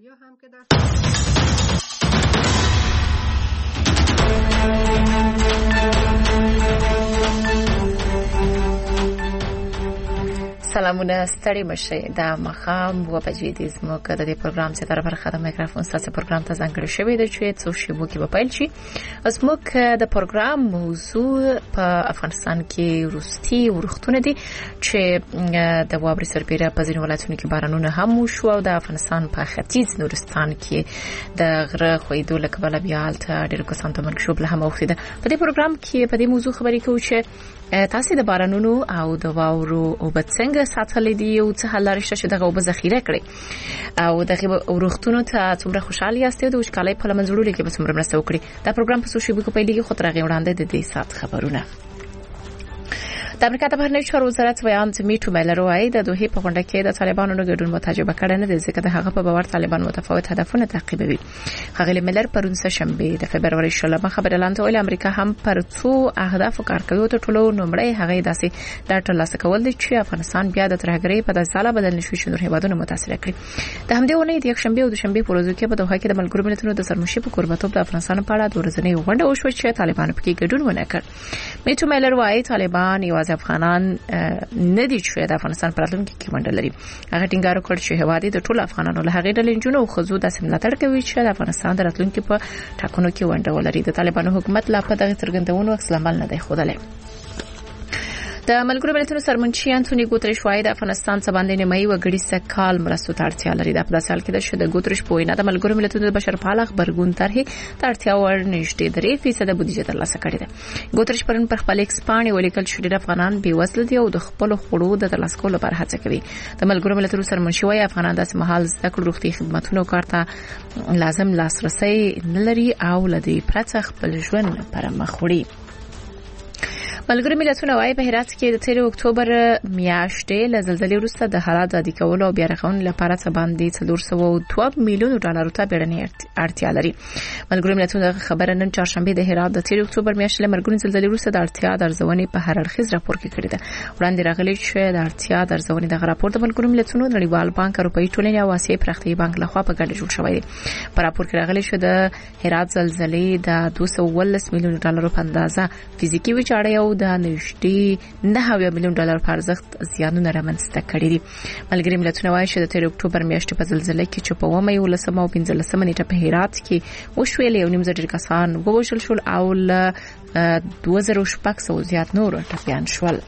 اینجا هم که در سلامونه ستړي مشه د مخام و بجې د زموږ د پروګرام چې در برخه د میکروفون ساسه پروګرام ته ځانګړی شوی دی چې څو شیبو کې به پیل شي. زموږ د پروګرام موضوع په افغانستان کې وروستي ورښتونه دي چې د واورې سربېره په ځینو ولایتونو کې بارانونه هم وشو او د افغانستان په ختیځ نورستان کې د غره خویدو له کبله بیا هلته ډېرو کسانو ته مرګ ژوبله هم اوښتې ده. په دې پروګرام کې په دې موضوع خبرې کوو چې تاسو د بارانونو او د واورو اوبه څنګه ساتلې دي او څه حل لري چې دغه اوبه ذخیره کړي او دغه ورښتونو ته څومره خوشاله یاست او د وشکالۍ په لمن جوړولو کې به څومره مرسته وکړي. دا پروګرام په سوشل میډیا کې پیلېږي خو تر هغې وړاندې د دې سات خبرونه. د امریکا د بهرنیو چارو وزارت ویان میټو میلر وايي د دوحې په غونډه کې د طالبانو ګډون متجربه کړي نه دي ځکه د هغه په باور طالبان متفاوت هدفونه تعقیبوي. ښاغلي میلر پرون سه شنبه د فبرवरी 16 خبر اعلان کړ چې امریکا هم پر څو اهداف کار کوي او ټولو نمبرې هغه داسې د ترلاسه کول دي چې افغانستان بیا د ترهګرۍ په داساله بدل نشوي چې نور هیوادونه متاثر کړي. د همدې ونې د یک شنبه او د شنبه په ورځو کې په دوحه کې د ملګرو ملتونو د سرمشي په قربتوب د افغانستان په اړه د ورځنۍ غونډه وشوه چې طالبان پکې ګډون ونه کړ. میټو میلر وايي طالبان یوازې افغانان نه دي چې د افغانستان پر راتلونکي کې منډه لري. هغه ټینګار وکړ چې هواد د ټولو افغانانو له هغې ډلې جنونو او خزو د سملاتړ کوي چې د افغانستان د راتلونکي په ټاکنو کې ونډه ولري. د طالبانو حکومت لا په دغه څرګندونو عکس العمل نه دی ښودلی. د ملګرو ملتونو سرمنشي انټونی ګوتریش وايي د افغانستان څخه باندې نیمایي وګړي سکهال مرستو ته اړتیا لري. د په سال کې د ګوتریش په وینا د ملګرو ملتونو د بشرپاله خبرګون طرحې ته اړتیا ور نږدې 3% بودیجه ترلاسه کړې ده. ګوتریش پرون پر خپل ایکس باندې ولیکل چې ډېر افغانان بې وزله دي او د خپل خوړو د ترلاسه کولو لپاره هڅه کوي. د ملګرو ملتونو سرمنشي وايي افغانان د سمحال زده کړو روغتي خدماتونو کارته لازم لاسرسي نه لري او لدی پرڅ خپل ژوند پر مخ وړي. ملګرو ملتونو وايي په هرات کې د 13 اکتوبر میاشتې له زلزلې وروسته د حالات عادي کولو او بیا رغونې لپاره څه باندې 402 میلیون ډالر ته بیړنۍ اړتیا لري. ملګرو ملتونو خبره نن چهارشنبه د هرات د 13 اکتوبر میاشتې له مرګونې زلزلې وروسته د اړتیا د ارزونې په هر اړخیز راپور کې کړی ده. وړاندې راغلی چې د اړتیا د ارزونې د راپور د ملګرو ملتونو نړیوال بانک اروپאי ټولنې او آسیایي پرمختیایي بانک لخوا په ګډه جوړ شوی دی. په راپور کې راغلی چې د هرات زلزلې د 219 میلیون ډالر په اندازه فزیکی ویجاړی او د نږدې 9 میلیون ډالر په ارزښت زیانونه رامنځته کړي دي. ملګري ملتونه وايي چې د 13 اکتوبر میاشتې په زلزلې کې چې په 11 او 15 نیټه په هرات کې وشوې له 9,000 کسان ووژل شول او له 2600 زیات نور ټپیان شول.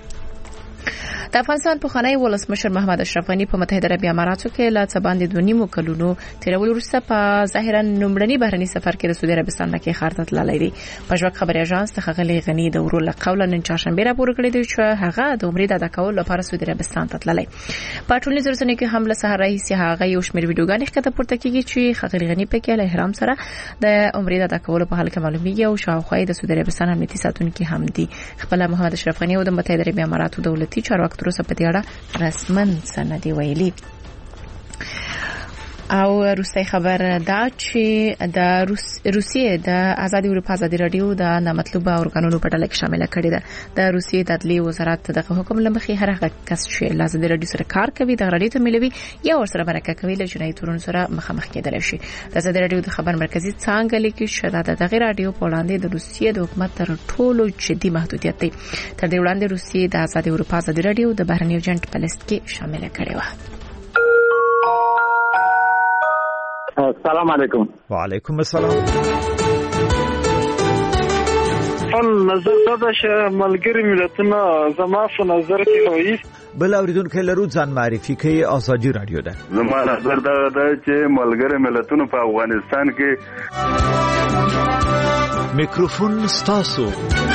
د افغانستان پخوانی ولسمشر محمد اشرف غنی په متحده عربي اماراتو کې له څه باندې 2.5 کلونو تیرول وروسته په ظاهرا لومړني بهرني سفر کې د سعودي عربستان نه کې خار ته تللی دی. پژواک خبري اژانس ته غلي غنی د ورو له قوله نن چهارشنبه راپور کړی دی چې هغه د عمرې د ادا کولو لپاره سعودي عربستان ته تللی. په ټولنیزو رسنیو کې هم له سهار راهیسې هغه یو شمېر ویډیوګانې ښکته پورته کیږي چې غلي غنی په کې له احرام سره د عمرې د ادا کولو په حال کې معلومیږي او شاوخوا د سعودي عربستان امنیتي ساتونکو هم دي. خپل محمد اشرف غنی او د متحده عربي اماراتو دولتي چارواکو تر اوسه په دې اړه رسمن سند ویلي. او روسي خبر دا چې د روسیې د آزادي اروپا آزادي رادیو د نامطلوبه اورګانونو په ډله کې شامل کړي ده. د روسیې د عدلي وزارت د حکم لمخې هر هغه کس چې د آزادي رادیو سره کار کوي د رادیو ته ملوي یا ور سره مرکه کوي له جنایي تورونو سره مخامخ کېدل شي. د آزادي رادیو د خبر مرکزی څنګه لیکي چې د دغه رادیو په وړاندې د روسیې د حکومت تر ټولو جدي محدودیت دی. تر دې وړاندې روسیې د آزادي اروپا آزادي رادیو د بهرنیو ایجنټ په لیست کې شامل کړي و. السلام علیکم. وعلیکم السلام. نظر دا چې ملګری ملتونه زما په نظر کې وایي بل اوریدونکو لرو ځان معرفي کوي آزادي رادیو ده. زما نظر دا چې ملګری ملتونه په افغانستان کې میکروفون ستاسو.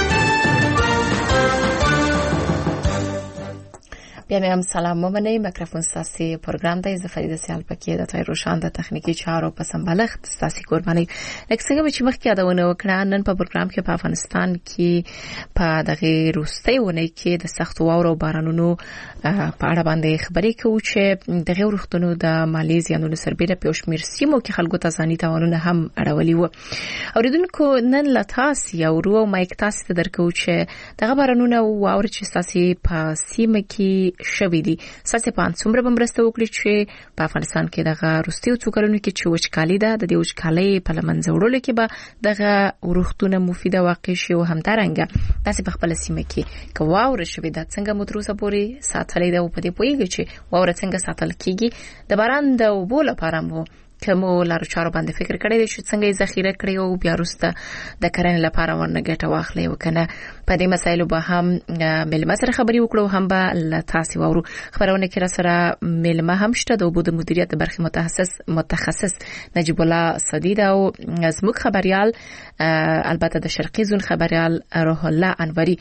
بیا هم سلام ممنه. میکروفون ساسی پروگرام ده فرید سیال پکې د تای روشان د تخنیکی چارو په سمبالښت ساسی قرباني. لکه چې مخکې یادونه وکړه نن په پروګرام کې په افغانستان کې په دغه روستۍ ونه کې د سخت واورو او بارانونو په اړه باندې خبرې کوو چې دغه ورښتونو د مالي زیانونو سربېره په شمیر سیمو کې خلکو ته ځاني تاوانونه هم اړولي وو. اوریدونکو نن لا تاسو یو ورو مایک تاسو ته درکو چې دغه بارانونه او واوري چې تاسو په سیمه کې شوې دي. ساسې پان څومره بمرسته وکړي چې په افغانستان کې دغه روستي څو کلونو کې چې وچکالي ده د دې وچکالۍ په لمنځه وړلو کې به دغه ورښتونه مفیده واقع شي او همدارنګه تاسو په خپل سیمه کې کواور شوې ده څنګه متروسه پوري ساتلې ده او په دې پویږي چې واور څنګه ساتل کیږي د باران د اوبو لپاره مو کومو لارو چارو باندې فکر کړی دی چې څنګه یې ذخیره کړی او بیا وروسته د کرنې لپاره ورنه ګټه واخلي او کنه په دې مسایلو به هم ملما سره خبري وکړو هم به تاسو وورو خبرونه کې را سره ملما هم شته د اوبو د مدیریت برخه متخصص نجیب الله صدید او زموږ خبريال البته د شرقي زون خبريال روح الله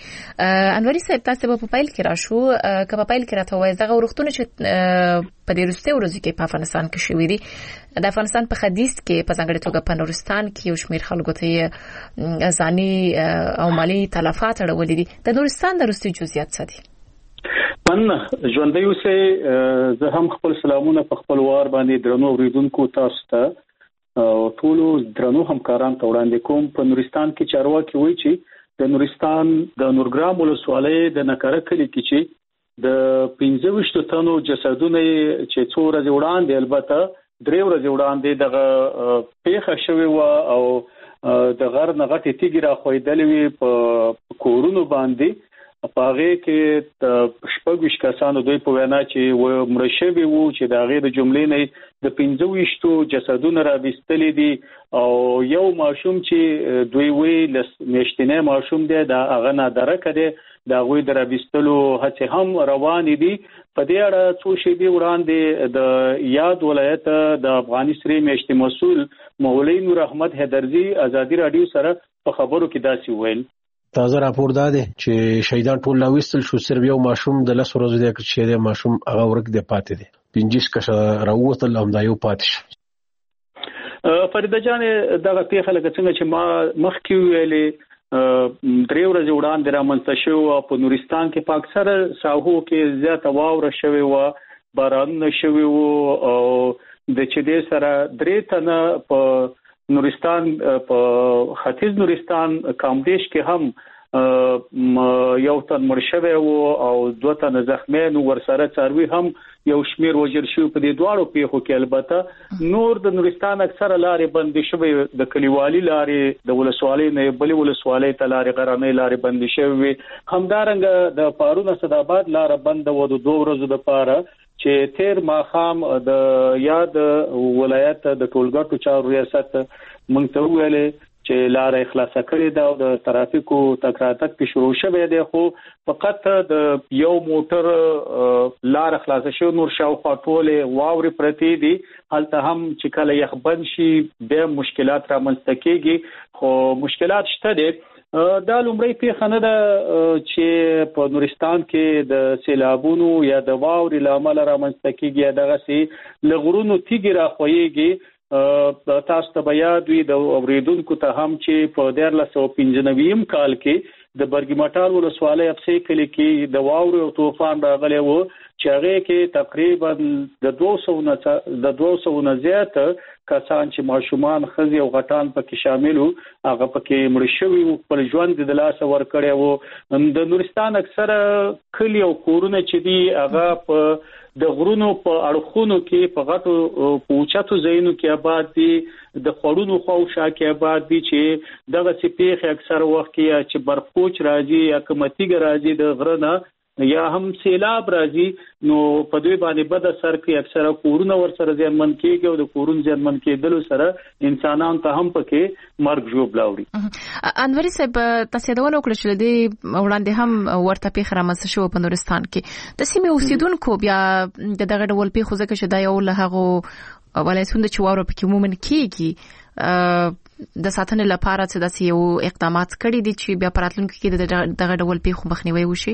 انوري صاحب تاسو په پایل کې راشو کله پایل کې راته وایي دغه ورختونه چې په دې وروسته ورځو کې په افغانستان کې شوې دي د افغانستان په ختیځ کې په ځانګړي توګه په نورستان کې یو شمېر خلکو ته ځاني او مالی تلفات اړولې دي د نورستان د وروستي جزئیات څه دي من ژوندۍ اوسې زه هم خپل سلامونه په خپل وار باندې درنو اوریدونکو تاسو ته ټول درنو همکاران ته وړاندې کوم په نورستان کې چارواکي وایي چې د نورستان د نورګرام ولسوالۍ د نکره کلی کې چې د 15 تنو جسدونه چې څو ورځې وړاندې البته 3 ورځې وړاندې دغه پیښه شوې و او د غر نغټې تیګي را خویدلې وي په کورونو باندې په هغه کې شپږ کسانو دوی په وینا چې مرشبي وو چې د هغه د جملې نه د 15 جسدونه را وستلې دي او یو ماشوم چې دوی وی لسمشتنه ماشوم دی د هغه نه درکه دی دا غوي درابستلو هڅه هم روان دي په دې اړه څو شی دی وړاندې د یاد ولایت د افغاني سری میشتي مسؤل مولوی نور احمد حیدرزی ازادي رادیو سره په خبرو کې داسې ویل تازه راپور ده چې شهیدان ټول لاوستل شو صرف یو ماشوم د 10 ورځې د چې د ماشوم هغه ورک دی پاتې دی 15 کسه راووتل هم دا یو پاتې شو فرید جان دغه پیښه لکه څنګه چې ما مخکې ویلې 3 ورځې وړاندې رامنځته شو په نورستان کې په اکثره ساحو کې زیاته واوره شوې و باران شوې و او د چې د سره 3 تنه په نورستان په ختیځ نورستان کامدیش کې هم یو تن مرشبه او 2 تن زخمیان ورسره څاروي هم یو شمیر وجر شو په دې دواړو پیښو کې البته نور د نورستان اکثره لارې بندې شوې د کلیوالي لارې د ولسوالۍ نه بلې ولسوالۍ ته لارې غرانې لارې بندې شوې همدارنګه د پارونه صداباد لار بند و د 2 ورځې لپاره چې تیر ماخام د یاد ولایت د ټولګټو چارو ریاست مونږ ته ویلې چې لار اخلاص کړې ده او د ترافیکو تکراتک په شروع شوه دی خو فقط د یو موټر لار اخلاص شو نور شاوخوا ټول واوري پرتی دي هلته هم چې کله یخ بند شي به مشکلات رامنځته کیږي خو مشکلات شته دي دا لومړی پیښه نه ده چې په نورستان کې د سیلابونو یا د واوري لامل رامنځته کیږي دغه سي لغړونو تیګي راخويږي تاسو ته بیا دوی د اوریدونکو ته هم چې په 1995 کال کې د برګمټال ولسوالۍ افسې کلی کې د واوري او طوفان راغلی وو چې هغه کې تقریبا د 200 نه زیات کسان چې ماشومان خزي او غټان پکې شامل وو هغه پکې مړ شوي وو په ژوند د لاس ور کړی وو د نورستان اکثره کلی او کورونه چې دی هغه په د غرونو په اړخونو کې په غټو پوچاتو ځایونو کې آباد دي د خړونو خوشا کې آباد دي چې دغه سپیخ اکثر وخت کې چې برفوچ راځي یا کمتیګ راځي د غرنه یا هم سیلاب راځي نو په دوی باندې بد اثر کوي اکثر کورونه ور سره ځمن کېږي او د کورون ځمن کېدل سره انسانان ته هم پکې مرګ جوړ لاوړي انوري صاحب تاسو دا ونوکړل چې د وړاندې هم ورته پیښه رامنځته شو په نورستان کې د سیمې اوسیدونکو بیا دغه ډول پیښه ځکه چې دا یو له هغه ولایتونو چې واوره پکې عموما کېږي د ساتنې لپاره څه داسې یو اقدامات کړي دي چې بیا پراتلونکو کې دغه ډول پیښه مخنیوي وشي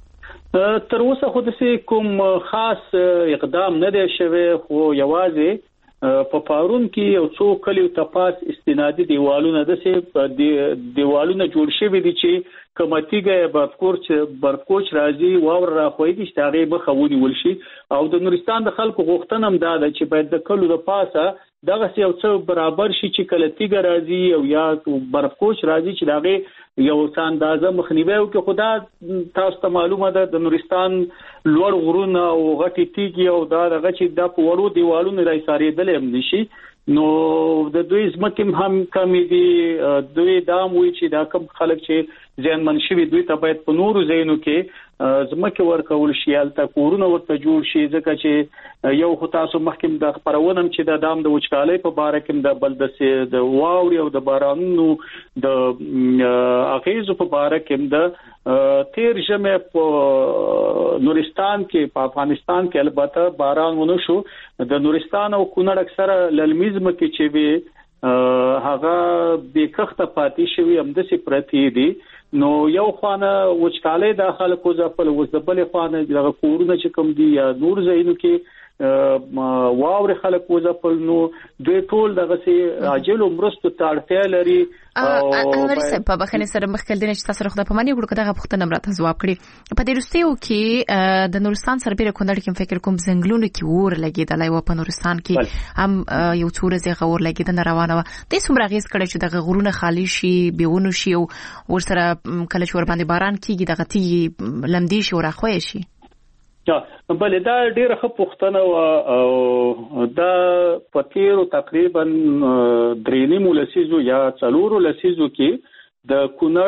تر اوسه خو د کوم خاص اقدام نه دی شوی خو یوازې په پارون کې یو څو کلیو تپاس استنادي دیوالونه دیوالونه جوړ شوي دي چې کمتیګه برفکوچ راځي واور راخويږي چې هغه به خونی ولشي او د نورستان د خلکو غوښتنه هم دا ده چې باید د کلو د پاسه دغه یو څه برابر شي چې کله تیګ راځي او یا برفکوش راځي چې دغه یو اندازه مخنیوي او کې خدا تاسو ته معلومه ده د نورستان لوړ غرونه او غټي تیګي او دا دغه چې د پورو دیوالونو راځاري دلې هم نشي نو د دوی زمکم هم کمی دي دوی دام وی چې دا کم خلک چې ځان منشوي دوی ته باید په نورو ځایونو کې زمکه ورکول شي البته کورونه ورته جوړ شي ځکه چې یو خاصو محکم د خبرونم چې د دام د وچکالۍ په باره کې د بلدسه د واوري او د بارانونو د اغیزو په باره کې د تیر جمع په نورستان کې په افغانستان کې البته باران ونه شو د نورستان او کونړ اکثره للمیزم کې چې به هغه به کخته پاتې شوی هم د سپرتی دي نو یو خوانه وچکالۍ د خلکو ځپل وځبل خوانه د کورونه چې کوم دي یا نور زینو کې واور خلک وځپل نو دوی ټول دغه سي عاجل مرستو ته اړتیا لري او ورسې په بخنه سره مخکل دي چې تاسو خو د پمانه ګړو دغه پښتنه مرته جواب کړی په دې رستیو کې د نورستان سربېره کونډ کې فکر کوم زنګلونو کې ور لګیدلای و په نورستان کې هم یو څور زغه ور لګیدنه روانه و د څومره غیز کړي چې دغه غرونه خالی شي بیونه شي او ورسره کله چې ور باندې باران کیږي دغه تی لمدي شي او راخوي شي بل دا ډیره ښه پوښتنه او دا پتیرو تقریبا 3 لسیزو یا 4 لسیزو کې د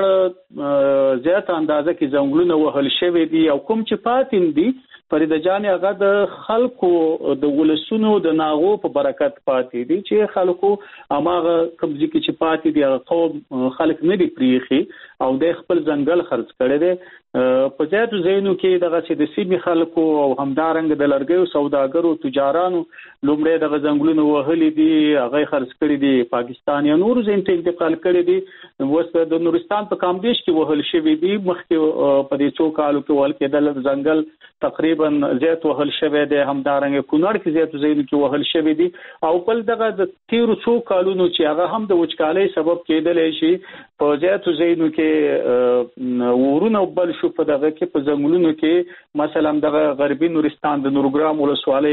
کونړ زیات اندازه کې ځنګلونه وهل شوی دي او کوم چې پاتین دي فرید جان هغه د خلکو د ولسونو د ناغو په برکت پاتې دي چې خلکو اماغه کمزې کې چې پاتې دي هغه قوم خلک نه دي پریخي او د خپل ځنګل خرڅ کړي دي په ځاتو زینو کې دغه چې د سیمې خلکو او همدارنګ د لرګیو سوداګرو تجارانو لومړی دغه ځنګلونه وهلي دي هغه خرڅ کړي دي پاکستان یا نور زین ته انتقال کړي دي وسه د نورستان په کامدیش کې وهل شوی دي مخکې په دې 2 کالو کې ول کې د ځنګل تقریبا زیات وهل شوی دی همدارنګ کونړ کې زیات زینو کې وهل شوی دي او بل دغه د 13 کالونو چې هغه هم د وچکالۍ سبب کېدل شي په زیات زینو کې ورونه بل شو په دغه کې په ځنګلونو کې مثلا دغه غربي نورستان د نورګرام ولسوالۍ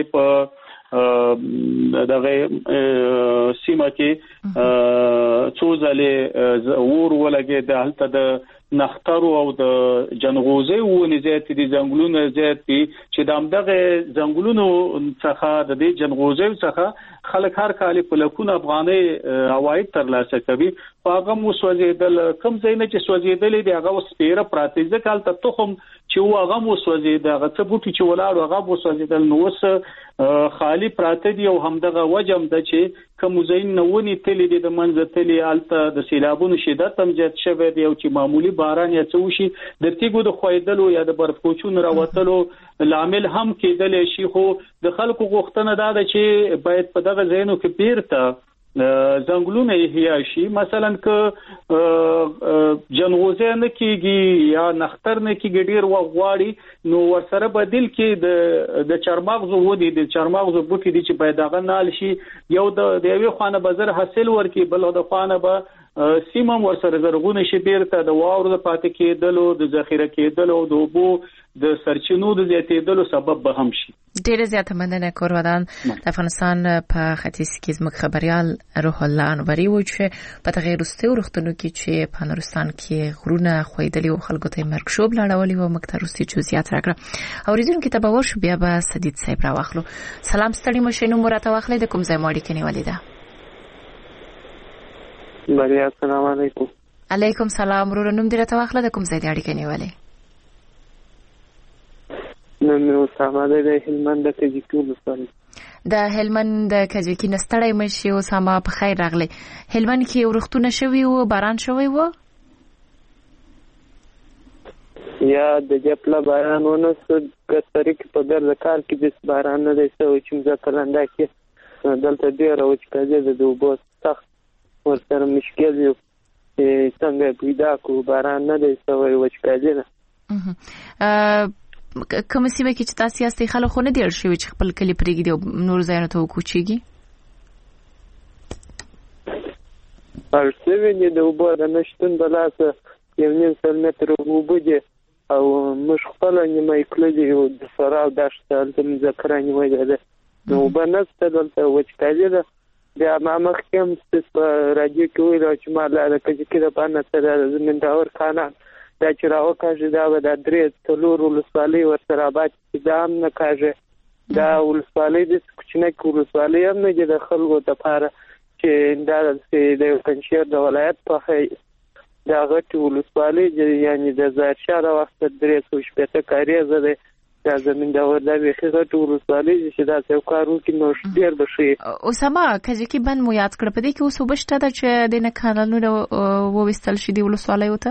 په دغه سیمه کې څو ځله ور ولګي د هلته د نخترو او د جنغوزي ونې زیات دي ځنګلونه زیات دي چې د همدغه ځنګلونو څخه د دې جنغوزي څخه خلک هر کال په لکونه افغاني عواید ترلاسه کوي هغه مو سوځیدل کم ځای نه چې سوځیدل دي هغه سپیره پراتیزه کال ته تخم چې هغه مو سوځید هغه څه بوټي چې ولاړ هغه مو سوځیدل نو وس خالی پراته دي او همدغه وجم د چې کوم زین نوونی تلې دي د منځ تلې الته د سیلابونو شدت هم زیات شوی دی او چې معمولی باران یا څه وشي د تیګو د خویدلو یا د برفکوچونو راوتلو لامل هم کېدل شي خو د خلکو غوښتنه دا ده چې باید په دغه ځینو کې بیرته ځنګلونه احیا شي مثلا ک جنغوزه نه کیږي یا نختر نه کیږي ډیر وغواړي نو ورسره بدیل کې د چرماغزو ودی د چرماغزو بوټي دي چې باید هغه نال شي یو د یوې خانه بازار حاصل ورکي بل د خانه به سیمه ورسره زرغونه شي بیرته د واورو د پاتې کېدلو د ذخیره کېدلو د اوبو د سرچینو د زیاتېدلو سبب به هم شي. ډیره زیاته مننه کورودان د افغانستان په ختیځ کې زموږ خبريال روح الله انوري و چې په تغیر واستو وختونو کې چې په نورستان کې غرونه خویدلی او خلکو ته مرګ شوب لاړولې و مکتروستي جزئیات راکړه او ریزون کې تباور شو بیا به سدید صاحب راوخلو. سلام ستړي مشینو مرته واخلې د کوم ځای ماړي کې نیولې ده. بری السلام علیکم. علیکم سلام ورور نوم دې راته واخله د کوم ځای اړیکې نیولې؟ نن اسامه د هلمند د کجکی ولسوالۍ. د هلمند د کجکی نستړی مشي اسامه په خیر راغلی. هلمند کې ورختونه شوی و باران شوی و؟ یا د جپلا باران ونه کثري کې په ګرځ کال کې د باران نه دی سو چې ځکه لنده کې دلته ډیر او چې کېږي د وبو سخت ورسره مشکل یو څنګه پیدا کو باران نه دی سو وچکالي نه. کوم سیمه کې چې تاسو یاستئ خلک خو نه دی شوی چې خپل کلی پرېږدي او نور ځایونه ته وکوچیږي؟ ارسوي نه د وبو د نشټون بلاسه 1.5 متر وبو دي او مش خپل نیمه کلی او د سراو داشته د ذکرانی وایي ده نو بنست دلته وچکالي ده بیا ما مخکې هم په راډیو کې ویل چې ما د کجکي د پانه سره زمینداور کانال دا چې راوکاږي دا به د 3 ولسوالۍ ورسره آباد چې دا هم نه کاږي دا ولسوالۍ د کوچنۍ ولسوالۍ هم نه د خلکو لپاره چې دا د پنځیر د ولایت په دا غټ ولسوالۍ یعنی د ظاهرشاه د وخت 360 کاری زده دا زمینداور د ویخي غټ ولسوالۍ چې دا څو کارو کې نو ډیر بشي. اسامه کجکي بند مو یاد کړ په دې کې اوس وبشته د چې د نه قانونو ووستل شي د ولسوالۍ وته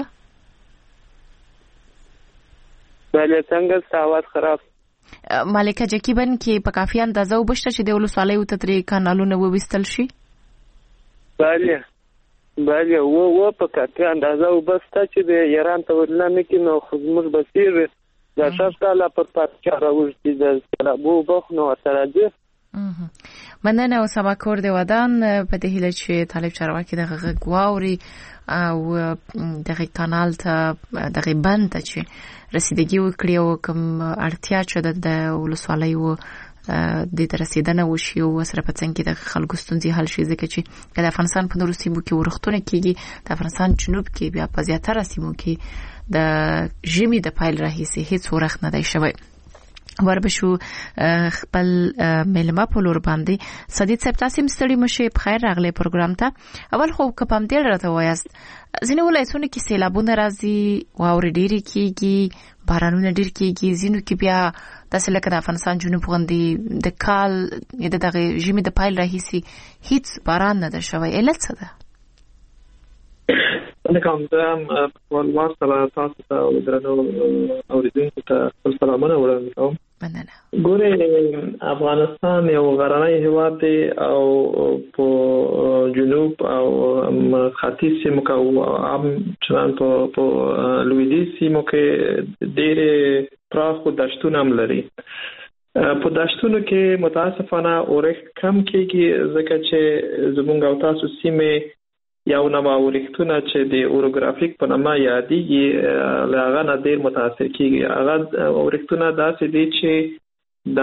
بله څنګه ساوات خراب مالک کجکي بند کې په کافي اندازه وبشته چې د ولسوالۍ وته ترې قانونو ووستل شي. بله په کافي اندازه وبسته چې د ایران ته ولنه کې نو خدمت بصیر دا شاله پر پاتچا راوځي د سلابو بخنو ترځي. مننه اسامه کور دی ودان په دې هیله چې طالب چارواکي دغه غواوري او دغه کانال ته دغه بند ته چې رسیدګي وکړي او کوم اړتیا چې د ولسوالۍ و د رسیدنه وشي او سره په څنګه د خلکو ستونزې حل شي ځکه چې د افغانستان په نورو سیمو کې ورختونه کیږي د افغانستان جنوب کې بیا په زیاتره سیمو کې د ژمي د پایل راهیسې هیڅ ورخت نه دی شوی. وربشو خپل ملما په لور باندې صدیق صاحب تاسو مستړي مشه په خیر راغلي پروګرام ته. اول خو کپم دې راته وایست ځینې ولایتونه کې سیلابونه راځي واوري ډېری کیږي بارانونه ډېر کیږي ځینو کې بیا تاسو لکه د افغانستان جنوب غوندي د کال دغه ژمي د پایل راهیسې هیڅ باران نه ده شوی. علت څه ده؟ کوم دام ولوار سره تاسو ته ودرنو اوریدونکو ته سلامونه وړاندې کوم. مننه. ګوره افغانستان یو غرنی هیواد دی او په جنوب او ختیځ سیمو کې او عام چنان په لویدیځ سیمو کې ډېر پراخ دشتونه هم لري. په دشتونو کې متاسفانه اورښت کم کېږي ځکه چې زموږ او تاسو سیمه یو نوو اورښتونه چې د اورګرافیک په نامه یادېږي هغه نه ډېر متاثر کېږي. هغه اورښتونه داسې دي چې د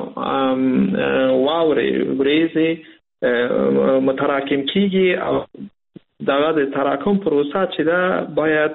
واورې ورېځې متراکم کېږي او دغه د تراکم پروسه چې دا باید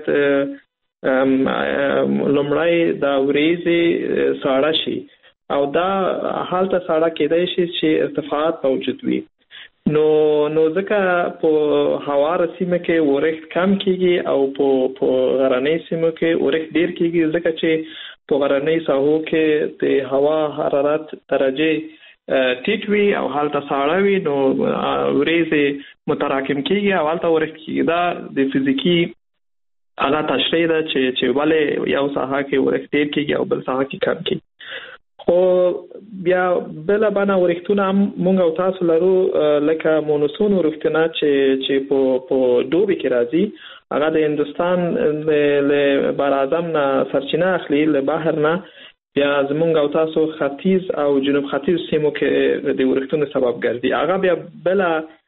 لومړی د ورېځې ساړه شي او دا حالت ساړه کېدای شي چې ارتفاعات موجود وي. نو ځکه په هواره سیمه کې اورښت کم کیږي او په غرنۍ سیمه کې اورښت ډیر کیږي ځکه چې په غرنۍ ساحو کې د هوا حرارت درجه ټیټ وي او حالت ساړه وي نو ورېځې متراکم کیږي او حالت اورښت کیږي. دا د فزیکی هغه تشریح ده چې ولې یو ساحه کې اورښت ډیر کیږي او بل ساحه کې کم کیږي. خو بیا بل باندې ورښتونه مونږ او تاسو لرو لکه مونسون ورښتونه چې په دوبي کې راځي هغه د هندستان له بر اعظم نه سرچینه اخلي له بحر نه بیا زمونږ او تاسو ختیځ او جنوب ختیځ سیمو کې د ورښتونو سبب ګرځي. هغه بیا بل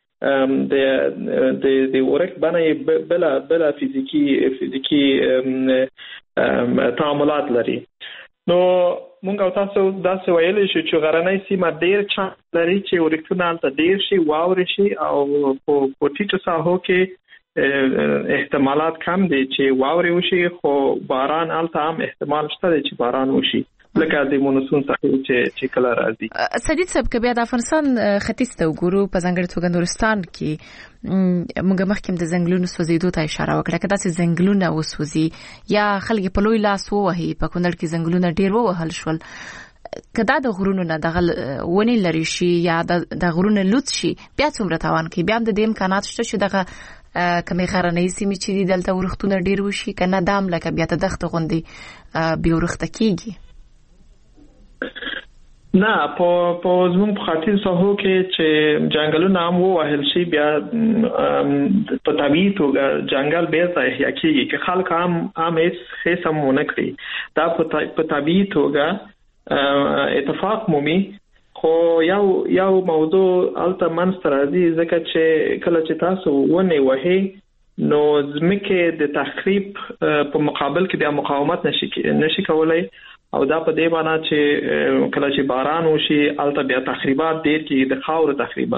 د ورښت باندې بل فزیکی تعاملات لري. نو مونږ او تاسو داسې ویلې چې غرنۍ سیمه ډېر چانس لري چې ورښتونه هلته ډېر شي واورې شي او په ټیټو ساحو کې احتمالات کم دي چې واورې وشي خو باران هلته هم احتمال شته دی چې باران وشي لکه د مونسون څخه چې کله راځي. صدیق صاحب که بیا د افغانستان ختیځ ته وګورو په ځانګړي توګه نورستان کې موږ مخکې د ځنګلونو سوځېدو ته اشاره وکړه که داسې ځنګلونه وسوځي یا خلک په لوی لاس ووهي په کونړ کې ځنګلونه ډېر ووهل شول که دا د غرونو نه دغه ونې لرې شي یا د غرونو لوڅ شي بیا څومره تاوان کوي؟ بیا هم د دې امکانات شته چې دغه کمې غرنۍ سیمې چې دي دلته ورښتونه ډېر وشي که نه دام لکه بیا د دښته غوندې بې ورښته کېږي؟ نه په زموږ په ختیځ ساحو کې چې ځنګلونه هم ووهل شي بیا په طبیعي توګه ځنګل بیرته احیا کېږي که خلک هم هیڅ هم ونه کړي. دا په طبیعي توګه اتفاق مومي. خو یو موضوع هلته منځته راځي ځکه چې کله چې تاسو ونې وهئ نو ځمکې د تخریب په مقابل کې بیا مقاومت نشي کولای او دا په دې معنی چې کله چې باران وشي هلته بیا تخریبات ډېر کېږي د خاورو تخریبات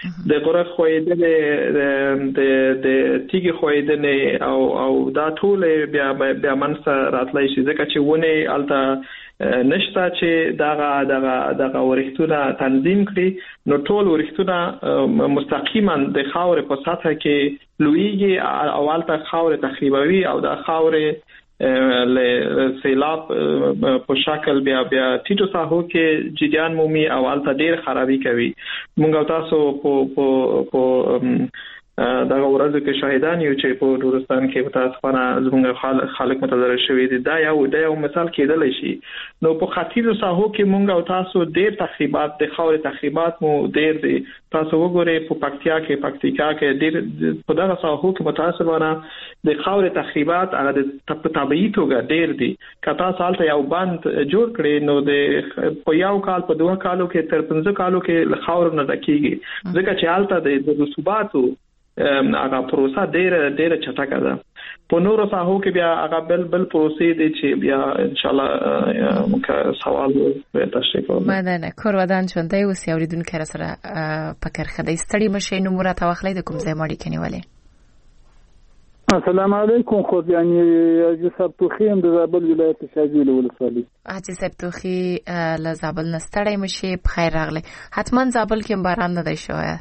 د غره خویدنې د تیګي خویدنې او دا ټول بیا منځ راتلای شي ځکه چې ونه الته نشته چې دغه ورښتونه تنظیم کړي نو ټول ورښتونه مستقیما د خاورې په سطح کې لویږي او الته خاورې تخریبوي او د خاورې له سیلاب په شکل بیا ټیټو ساحو کې جریان مومي او الته ډیر خرابي کوي موږ تاسو په دغه ورځ کې شاهدان یو چې په نورستان کې متاسفانه زموږ خلک متضرر شوي دي دا یو مثال کېدلی شي نو په خطیرو ساحو کې موږ او تاسو ډیر تخریبات د خاورې تخریبات مو ډیر دي تاسو وګورئ په پکتیا کې ډیر په دغه ساحو کې متاسفانه د خاورې تخریبات هغه د طبيعي توګه ډیر دي کله سالته یو بند جوړ کړي نو د په یو کال په دوه کالو کې تر 15 کالو کې خاور نه ډکیږي ځکه چې حالت د رسوباتو هغه پروسه ډیره چټکه ده په نورو ساحو کې بیا هغه بل پروسې دي چې بیا ان شاء الله موږ سوال تشریح کوو مننه کورودان ژوندۍ اوسئ اوریدونکو سره فکر خدای ستړي مشه نو مراد واخلې د کوم ځای ماړي کنيواله السلام علیکم خو یعنی حاجی سبتوخی هم د زابل ولایت شاجوی ولسوالۍ حاجی سبتوخی له زابل نستړی مشه بخیر راغله حتما زابل کې باران نه دی شوی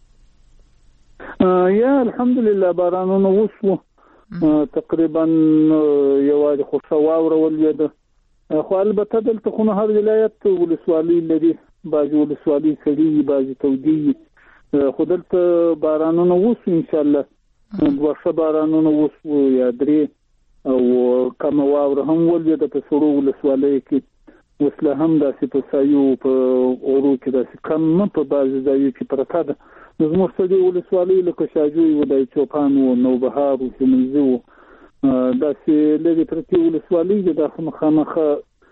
یا الحمدلله بارانونه وشو تقریبا یو خوشا واوره ولید خو البته دلته خو هر ولایت ولسوالۍ لري باج ولسوالۍ سړي باج تودي خو دلته بارانونه وشو ان شاء الله ورشه بارانونه وشو یا درې او کوم واوره هم ولید په سړو ولسوالۍ کې وسله هم داسې په سایو په اورو کې داسې کم په باز ځایو کې پرته ده زموږ څه دی ولسوالۍ لکه شاجوی ولای چوپان او نوبهار او سیمنزو داسې لږ ترتیب ولسوالۍ د مخامخه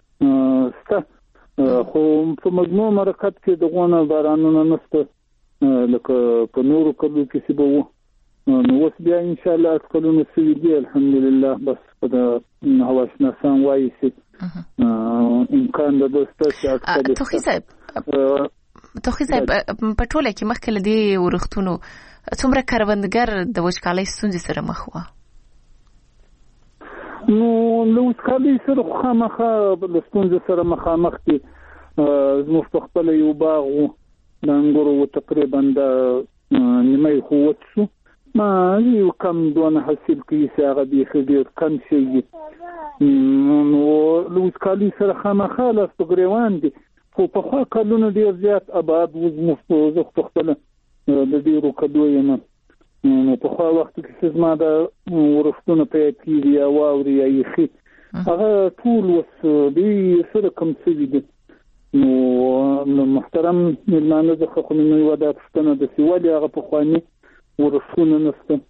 سته خو په مجموع مرکز کې دغه بارانونه نشته لکه په نورو کلو کې سی بو نو اوس بیا ان شاء الله کلونه سوي دي الحمدلله بس په هواشناسان وایي سي امکان د دوسته چې توخی صاحب په ټوله کې مخکې لدی ورختونو څومره کاروندګر د وچکالۍ ستونزې سره مخ و نو له وچکالۍ سره خامخا د ستونزې سره مخامخ دي زموږ په خپل یو باغ د انګورو تقریبا د نیمه قوت شو ما یو کم دونه حاصل کیږي هغه به ډیر کم شي نو له وچکالۍ سره خامخا لاس په ګریوان دي خو په خوا کلونه ډیر زیات آباد وزمو په خپل د ډیرو کډوي نه په خوا وخت کې زما د ورښتونو په کېږي او اوري یخي هغه ټول وس دی سره کوم څه دي نو محترم ملمانه د خو نو ودا پښتنه د سیوالي هغه په خواني ورښتونه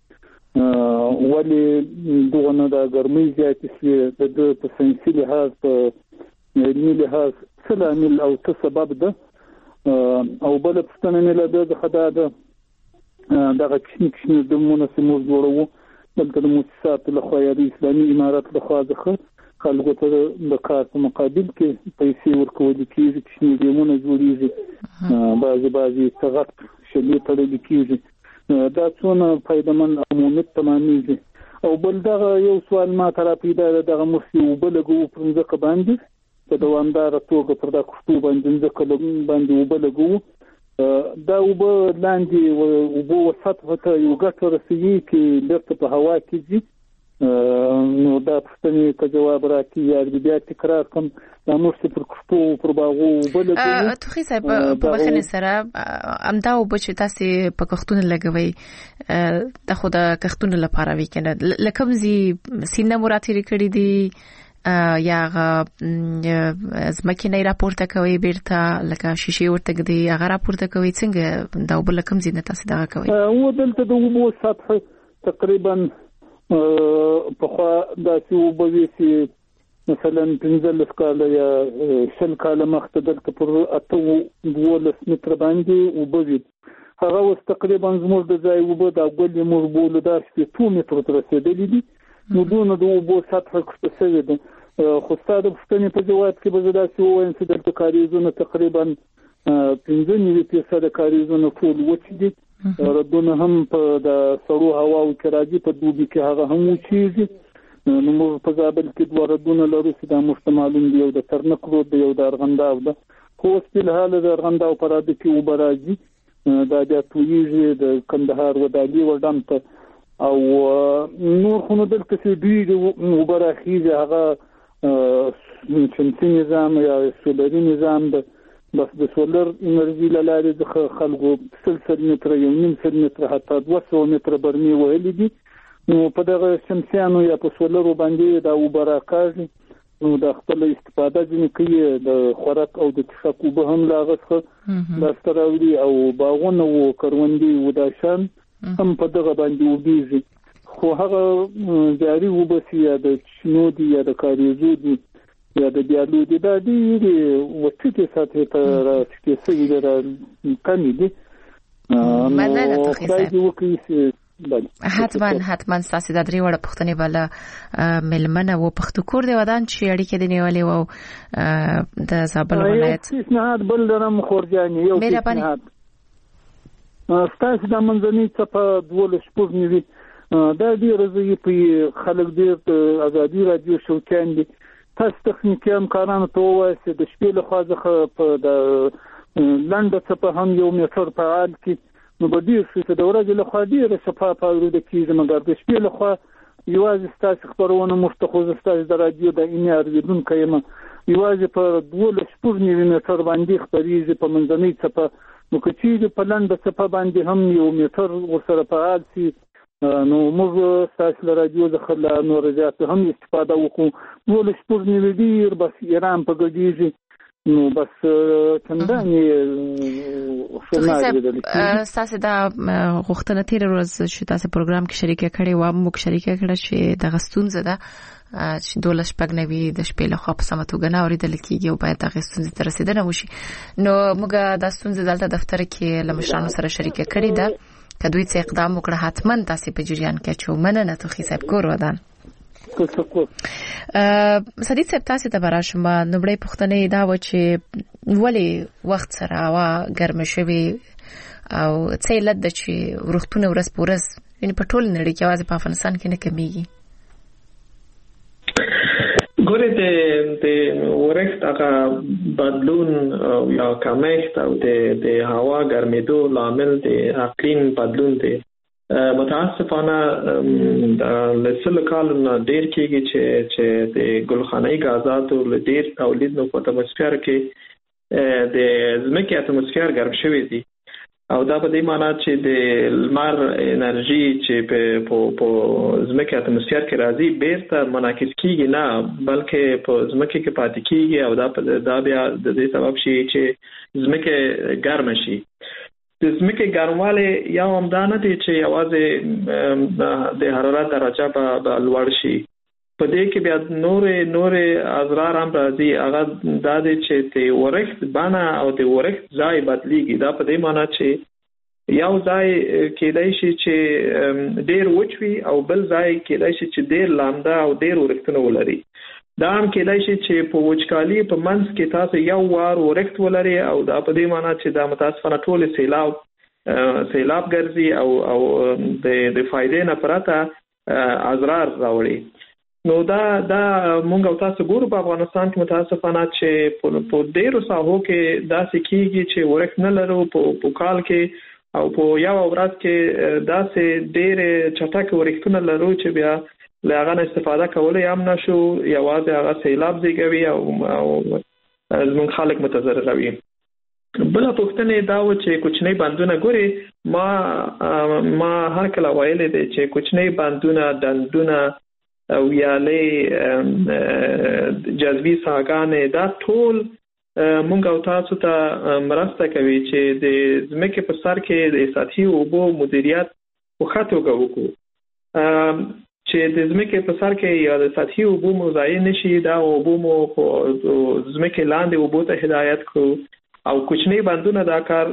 نسته ولی دغه د ګرمۍ زیات شي د پسنسي لحاظ په علمي لحاظ سلامل او سبب ده او بل پښتنه نه له خدای ده دغه کښینه د مناسبو جوړو دلته د مؤسسات له خوا د اسلامي امارات له خوا ځخه خلکو ته د کار په مقابل کې پیسې ورکول کېږي کښینه دیمونه جوړیږي بعضي څغت شلي تړل کېږي دا څونه فائدمن عمومیت تمامېږي او بل دغه یو سوال ما تر پیدا دغه مخې وبلګو پرځکه باندې په دوامدار توګه پر دا کوټو باندې ځکه باندې وبلګو دا وب لاندې وب وسط ته یو ګټ ورسېږي چې لکه په هوا کې دي نو دا پښتني ته جواب راکړي یا بیا تکرار کوم دا موږ پر کوټو پر باغو وبلګو توخی صاحب په بخنه سره امدا وب چې تاسو په کښتون لګوي د خو د کښتون لپاره وی کنه لکه زی سینه مراتب کړی دي یا زمکه نه راپورته کوي بیرته لکه شیشه ورته دی هغه راپورته کوي څنګه دا وبل کوم زینه تاسو دا کوي او دلته د وبو سطح تقریبا په خوا د وبوي سي مثلا 15 کاله یا 10 کاله مخته دلته پر 8 متر باندې وبوي هغه اوس تقریبا زموږ د ځای وبو د غوړي مربول د 2 متر تر رسیدلې دي نو دونه د وبو سطح کښته ده خو ستاسو په پښتني په جواب کې به زدا شو وایم چې د کاریزونو تقریبا 15% کاریزونه ټول وچ دي ردونه هم په د سړو هواو کې راځي په دوبي کې هغه هم وچیږي نو موږ په زابل کې دوه ردونه لرو چې دا مشتمالون دی یو د ترنک رود دی یو د ارغنداو ده خو په حال د ارغنداو پر د کې وبراځي دا بیا تویږي د کندهار ودالي وډم ته او نور خو نو دلته چې دوی وبراخیږي هغه شمسي نظام یا سولري نظام ده بس د سولر انرژي لاره د خلکو 300 متر یو نیم متر حتی 200 متر برمي وهلي دي نو په دغه شمسيانو یا په سولرو باندې دا وبراکاږي نو د خپل استفاده ځنې کوي د خوراک او د څښاک اوبه هم لاغسخه د ستراوړي او باغونه او کروندې وداشان هم په دغه باندې وبېږي خو هغه جاري وبسي یا د شنو دي یا د کاریزو دي یا د دیالو دي دا دي وڅټي ساتي ته راځي چې څه کمی دي مننه تخصص حتما ساسي د درې وړ پښتنې بل ملمنه و پښتکور دی ودان چې اړیکې د نیولې او د زابل ولایت نه بل درم خورجاني یو نه ستاسو د منځني څه په 12 شپږ نیوي دا ډیر زوی په خلک ډیر ازادي رادیو شوکان دي تاسو تخنیکی همکارانو ته وایي د شپې له خوا ځخه په د لنډه څه په هم یو میټر په حال کې نو به ډیر شي د ورځې له خوا ډیره صفه پاورده کېږي مګر د شپې له خوا یوازې ستاسو خبرونه مفتخوز ستاسو د رادیو د انار لیدونکو یم یوازې په 12 شپږ نیوي میټر باندې خبرېږي په منځنۍ څپه نو که چیرې په لنډه څپه باندې هم یو میټر ورسره فعال شي نو موږ ستاسو له رادیو څخه له نور زیات هم استفاده وکړو 12 شپږ نیوي ډیر بس ایران په ګډیږي نو بس چندانې تاسو دا غوښتنه تیر ورځ چې تاسو پروګرام کې شریک کړي و موږ شریک کړه چې د غستون زده چې 12 شپږ نوي د شپې له خوا په سمتو غنا اوریدل کیږي او باید د غستون ته رسیدنه وشي نو موږ د غستون دلته دفتر کې لمشانو سره شریک کړي دا کدوې څه اقدام وکړه حتما تاسو په جریان کې چې مننه تو حساب کور ودان صدیق صاحب تاسو ته براشم نوبړې پښتنې دا و چې ولی وخت سره وا ګرم شوي او څه لد چې ورختونه ورس پورس یعنی په ټول نړۍ کې واځي په افغانستان کې نه کمیږي ګوره د ورښت هغه بدلون یا کمښت او د هوا ګرمېدو لامل د اقلیم بدلون دی متاسفانه د لسل کال نه ډیر کېږي چې د ګلخانه‌ای غازاتو له ډیر تولید نو په اتموسفیر کې د ځمکې اتموسفیر ګرم شوی دی او دا په دې معنی چې د لمر انرژي چې په ځمکې اتموسفیر کې راځي بیرته منعکس کیږي نه بلکې په ځمکې کې پاتې کیږي او دا بیا د دې سبب شي چې ځمکه ګرم شي د ځمکې ګرمواله یا همدانه دي چې یوازې د حرارت درجه به لوړ شي په دې کې بیا نور اضرار هم راځي هغه دا دي چې د ورښت بنا او د ورښت ځای بدلیږي دا په دې معنی چې یو ځای کېدای شي چې ډیر وچوي او بل ځای کېدای شي چې ډیر لامده او ډیر ورښتونه ولري دا هم کېدای شي چې په وچکالي په منځ کې تاسو یو وار ورښت ولري او دا په دې معنی چې دا متاسفانه ټول سیلاب ګرځي او د فائدې نه پرته اضرار راوړي نو دا مونږ او تاسو ګورو په افغانستان کې متاسفانه چې په ډیرو ساحو کې داسې کیږي چې ورښت نه لرو په کال کې او په یو ورځ کې داسې ډېر چټک ورښتونه لرو چې بیا لاغه استفاده کولای هم نشو یوازې هغه سیلاب زیږوي او زموږ خلک متضرروي بل پښتنې دا و چې کوچنی بندونه ګوري ما هر کله وایلې دي چې کوچنی بندونه دندونه او یالې جذبي ساګانې دا ټول مونږ او تاسو ته مرسته کوي چې د ځمکې په سر کې د سطحي اوبو مدیریت په خاطر وکړو چې د ځمکې په سر کې یا د سطحي اوبو مضایع نشي دا اوبو مو په ځمکې لاندې اوبو ته هدایت کړو او کوچنی بندونه دا کار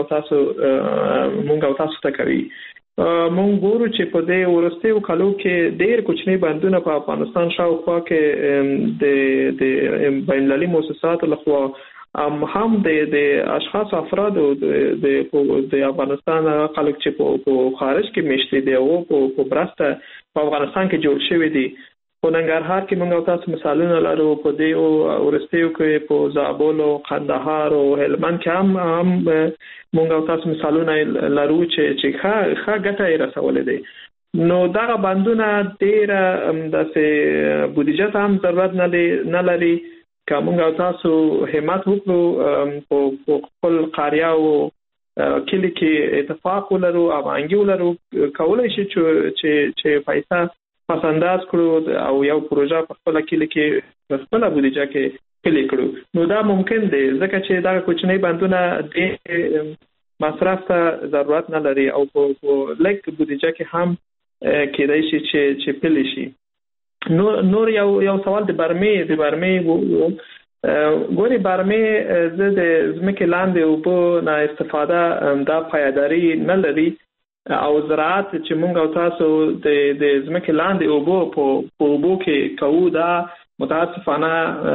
مونږ او تاسو ته کوي مونږ ګورو چې په دې ورستیو کالو کې ډېر کوچنی بندونه په افغانستان شاوخوا کې د بین المللي مؤسساتو لخوا هم د اشخاص افراد د افغانستان خلک چې په خارج کې مشتي دي او په برسته په افغانستان کې جوړ شوی دي. په ننګرهار کې موږ تاسو مثالونه لرو، په دې او ورستیو کې په زابل او قندهار او هلمند کې هم موږ تاسو مثالونه لرو چې ښه ګټه یې رسولې دي. نو دا بندونه ډیر د بودیجه هم ضرورت نه لري. کومه تاسو همت وکړو په خپل قريه او کلی کې اتفاق ولرو او انګي ولرو، کولای شي چې پیسې پسنداز کړو او یو پروژه په خپل کلی کې خپل بودیجه کې کلی کړو. نو دا ممکن دی ځکه چې دا کوچنی بندونه د مصرف ته ضرورت نه لري او په لیک بودیجه کې هم کېدای شي چې پلی شي. نور یو سوال د برمې ګوري برمې د ځمکې لاندې اوبو نه استفاده دا پایداري نه لري او زراعت چې مونږ او تاسو د ځمکې لاندې اوبو په اوبو کې کوو دا متاسفانه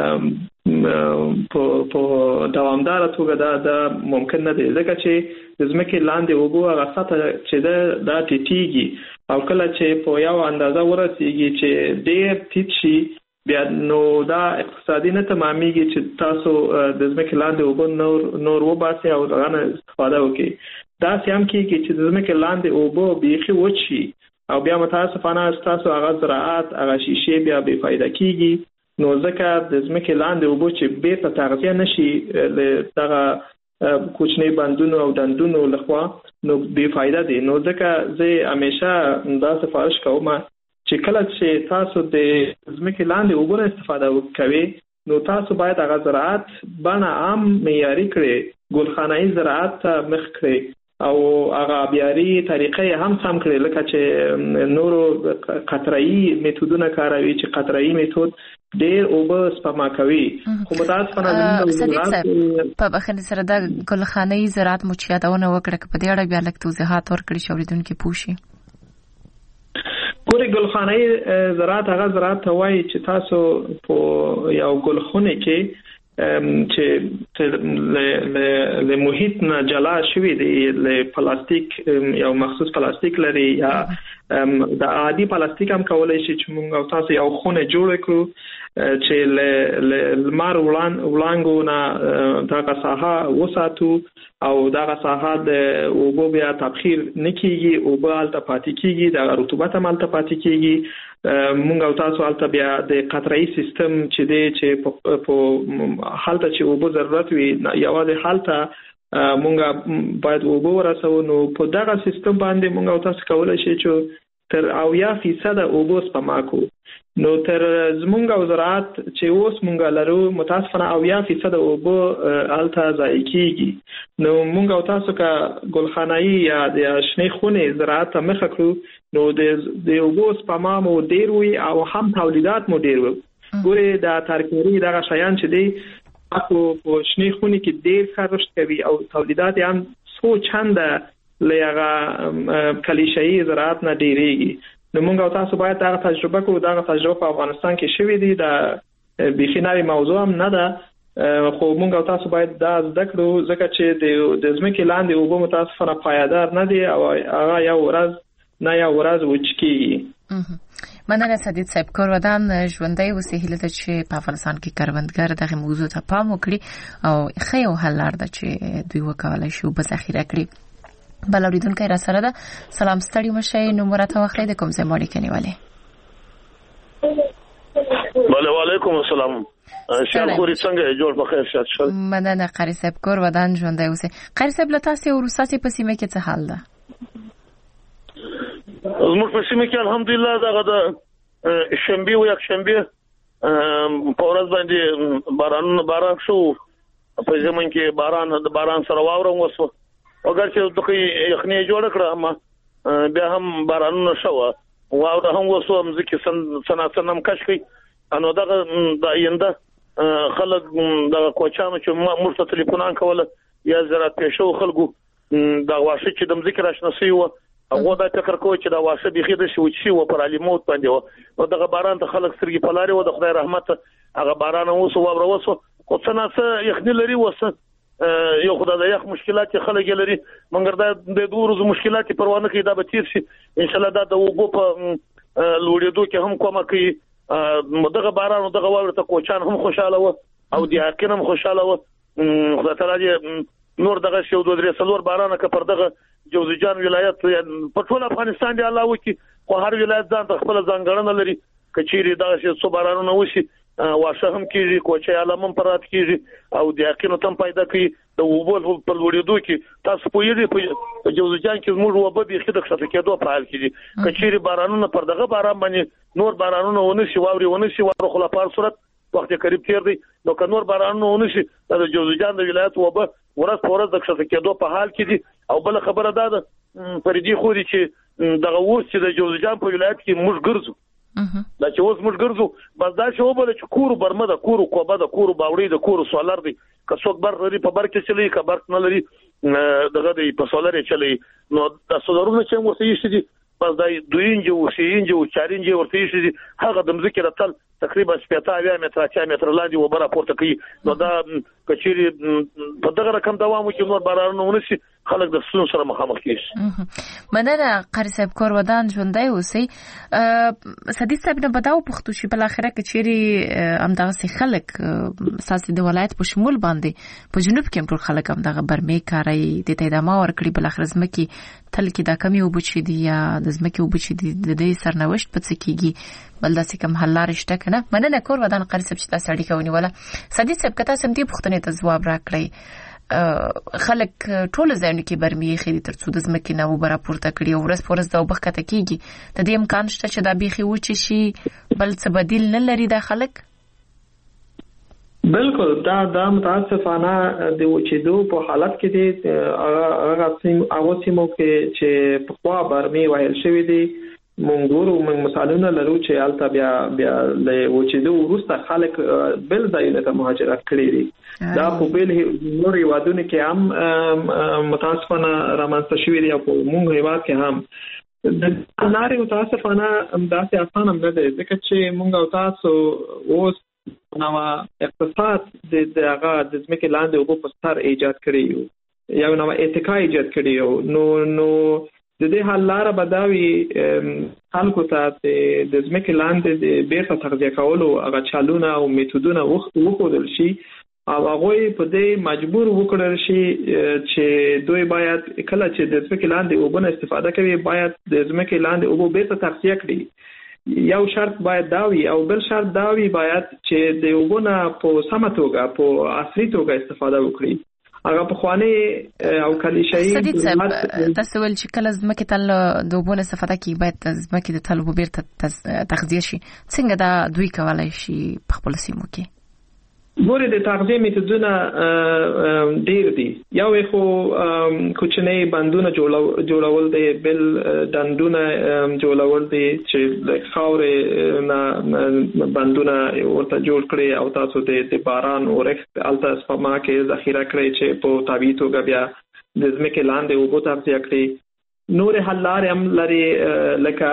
په دوامدار توګه دا ممکن نه دی ځکه چې د ځمکې لاندې اوبو هغه سطح چې دا ټیټیږي او کله چې په یو اندازه ورسیږي چې ډېر ټیټ شي بیا نو دا اقتصادي نه تمامېږي چې تاسو د ځمکې لاندې اوبو نور وباسئ او هغه استفاده وکړئ. دا هم کېږي چې د ځمکې لاندې اوبو بیخي وچ شي او بیا متاسفانه تاسو هغه زراعت هغه شیشې بیا بې فایده کېږي. نو ځکه د ځمکې لاندې اوبو چې بیرته تغذیه نشي له دغه کوچنی بندونو او دندونو لخوا نو بې فایده دي. نو ځکه زه همیشه دا سفارش کوم چې کله چې تاسو د ځمکې لاندې اوبو نه استفاده کوئ نو تاسو باید هغه زراعت بڼه عام معیاري کړئ، ګلخانه‌ای زراعت ته مخ کړئ او هغه بیاري طریقې هم سم کړئ لکه چې نورو قطره‌ای میتودونه کاروي چې قطره‌ای میتود ډېر اوبه سپما کوي. خو متاسفانه په بخښنې سره دا ګلخانه‌ای زراعت مو چې یادونه وکړه په دې اړه بیا لږ توضیحات ورکړئ چې اوریدونکي پوه شي. ګوري ګلخانه‌ای زراعت هغه زراعت ته وایي چې تاسو په یو ګلخونه کې چې له محیط نه جلا شوی دی له پلاستیک یو مخصوص پلاستیک لري یا د عادي پلاستیک هم کولای شي چې موږ تاسو یو خونه جوړ کړو چې له لمر وړانګو نه دغه ساحه وساتو او دغه ساحه د اوبو بیا تبخیر نکېږي، اوبه هلته پاتې کېږي، د رطوبت هم هلته پاتې کېږي. مونږ او تاسو هلته بیا د قطره‌ای سیستم چې دی چې په هلته چې اوبو ضرورت وي یوازې هلته مونږ باید اوبه ورسوو. نو په دغه سیستم باندې مونږ او تاسو کولی شي چې تر 80% اوبو سپما کړو. نو تر زمونږ او زراعت چې اوس مونږ لرو متاسفانه 80% اوبو هلته ضایع کېږي. نو مونږ او تاسو که ګلخانه‌ای یا د شنې خونې زراعت ته مخه کړو نو د اوبو سپما مو ډېر وي او هم تولیدات مو ډېر وي. ګورې د ترکاري دغه شیان چې دی په شنې خونې کې ډېر ښه رشد کوي او تولیدات هم څو چنده له هغه کلیشه‌ای زراعت نه ډېرېږي. نو موږ او تاسو باید دغه تجربه کوو. دغه تجربه په افغانستان کې شوې دي، د بیخي نوې موضوع هم نه ده، خو موږ او تاسو باید دا زده کړو ځکه چې د ځمکې لاندې اوبه متاسفانه پایدار نه دي او هغه یو ورځ وچ کېږي. مننه سدید صاحب. کارودان ژوندۍ اوسئ. هیله ده چې په افغانستان کې کروندګر دغه موضوع ته پام وکړي او ښه یو حل لار ده چې دوی وکولای شي وبه ذخیره کړي. بل اوریدونکی را سره ده. سلام ستړي مشئ، نمبر ته واخلئ د کوم ځای مو اړیکه نیولې؟ بله وعلیکم السلام. شال خوري څنګه جوړ په خیر شات شل. مننه قاری صاحب. کارودان ژوندۍ اوسئ. قاری صاحب له تاسو ورساسي په سیمه کې څه حال ده؟ زموږ په سیمه کې الحمدلله دغه د شنبه او یک شنبه په ورځ باندې باران شو. په زمون کې باران سره واورم وسو اگر چې دغه یخنی جوړ کړه ما بیا هم بارانونه شو واوره هم وسو مزه سنم کش کی انو دغه د آینده خلک د کوچانو چې مرته ټلیفونان کوله یا زراعت پېښو خلکو د واشه چې د ذکر آشناسي و هغه دا فکر کوي چې دا واشه بيخي د شوچي و پر علموت باندې و دغه باران ته خلک سرګي پلاري و د خدای رحمت هغه باران وسو واوره وسو خو څنګه یخني لري وسه یو خدای د یخ مشکلات خلک لري مګر دا د دوه ورځې مشکلات پروانه کې دا به تیر شي ان شاء الله دا د وګو په لوړېدو کې هم کومه کوي دغه باران او دغه واوره ته کوچان هم خوشاله و او د حقین هم خوشاله و خدای تعالی نور دغه شی د درې سلور باران کې پر دغه جوزجان ولایت په ټول افغانستان دی الله وکي خو هر ولایت ځان خپل ځانګړنه لري کچيري دا شی څو بارانونه وشي واشه هم کیږي کوچي علامم پرات کیږي او د حقینو تم پیدا کوي د وبول په لوړېدو کې تاسو پوهیږئ په جوزجان کې موږ وبو به خدای ښه کېدو په حال کې کچيري بارانونه پر دغه باران باندې نور بارانونه ونشي واوري ونشي واخو خلا په صورت وخت قریب تیر دی نو که نور بارانونه ونشي د جوزجان د ولایت وبو ورځ په ورځ د ښه کېدو په حال کې دي او بل خبره ده پردي خوري چې دغه اوس چې د جوزجان په ولایت کې موږ ګرځو دا چې اوس موږ ګرځو بس دا چې وبله چې کور برمه د کور کوبه د کور باوړي د کور سولر دی که څوک بر لري په بر کې چلی که بر نه لري دغه دی په سولر چلی نو د سولرونو چې موږ یې شي بس دا 2 انچ او 3 انچ او 4 انچ ورته شي هغه د مځکې راتل تقریبا 70 متر 80 متر لاندې وبره پورته کوي نو دا کچيري په دغه رقم دوام وکړي نور بارانونه ونشي خلک د سون سره مخامخ کیږي مننه قاری صاحب کور ودان ژوندۍ اوسئ سدي صاحب نه بداو پختو شي بل اخره کچيري امدغه سي خلک اساسي د ولایت په شمول باندې په جنوب کې ټول خلک امدغه برمه کاری د تیدامه ورکړي بل اخر زمکي تل کې دا کمی وبچي دي یا د زمکي وبچي دي د دې سرنوشت پڅ کیږي بل داسې کوم حل لارې شته کنه مننه کور ودان قاری صاحب چې تاسو اړیکه ونیوله سدي صاحب کته سم دي پختنې ته جواب راکړی خلک ټول ځایونه کې برمي خېدي ترڅو د زمکي نه وبره پورته کړي او ورځ پورز دا وبخته کیږي د دې امکان شته چې دا بيخي وچی شي بل څه بدیل نه لري د خلک بالکل دا متاسفانه د وچېدو په حالت کې دي هغه سیمو کې چې په خوا برمي وایل شوی دي مونږ مثالونه لرو چې البته بیا له وچېدو وروسته خلک بل ځایونه ته مهاجرت کړي دي دا په بل نور یوادونه کې هم متاسفانه رامنځته شوی دي او په مونږ هیواد کې هم د لارې متاسفانه داسې اسانه نه دی ځکه چې مونږ او تاسو اوس نو اقتصاد د هغه د ځمکې لاندې اوبو په سر ایجاد کړی یو نو اتکا ایجاد کړی نو د دې حل لاره بداوي خلکو ته د ځمکې لاندې د بیرته تغذیه کولو هغه چالونه او میتودونه وښودل شي او هغه په دې مجبور وکړل شي چې دوی باید کله چې د ځمکې لاندې اوبو استفاده کوي باید د ځمکې لاندې اوبو بیرته تغذیه کړي یو شرط باید داوي او بل شرط داوي باید چې د اوبونه په سمه توګه په اصلي توګه استفاده وکړي هغه په خوانه او کلیشايي سدي صاحب تاسو ول چې کله زمکه تل د اوبونه استفاده کوي باید زمکه د تل وبیر تغذیه شي څنګه دا دوی کولای شي په خپل سیمو کې ګوره د تغذیه میتودونه ډیر دي یو خو کوچنی بندونه جوړول دي بل دندونه جوړول دي چې د خاورې نه بندونه ورته جوړ کړي او تاسو د باران اورښت الته سپما کې ذخیره کړئ چې په طبيعي توګه بیا د ځمکې لاندې اوبو تغذیه کړي نور حل لارې هم لري لکه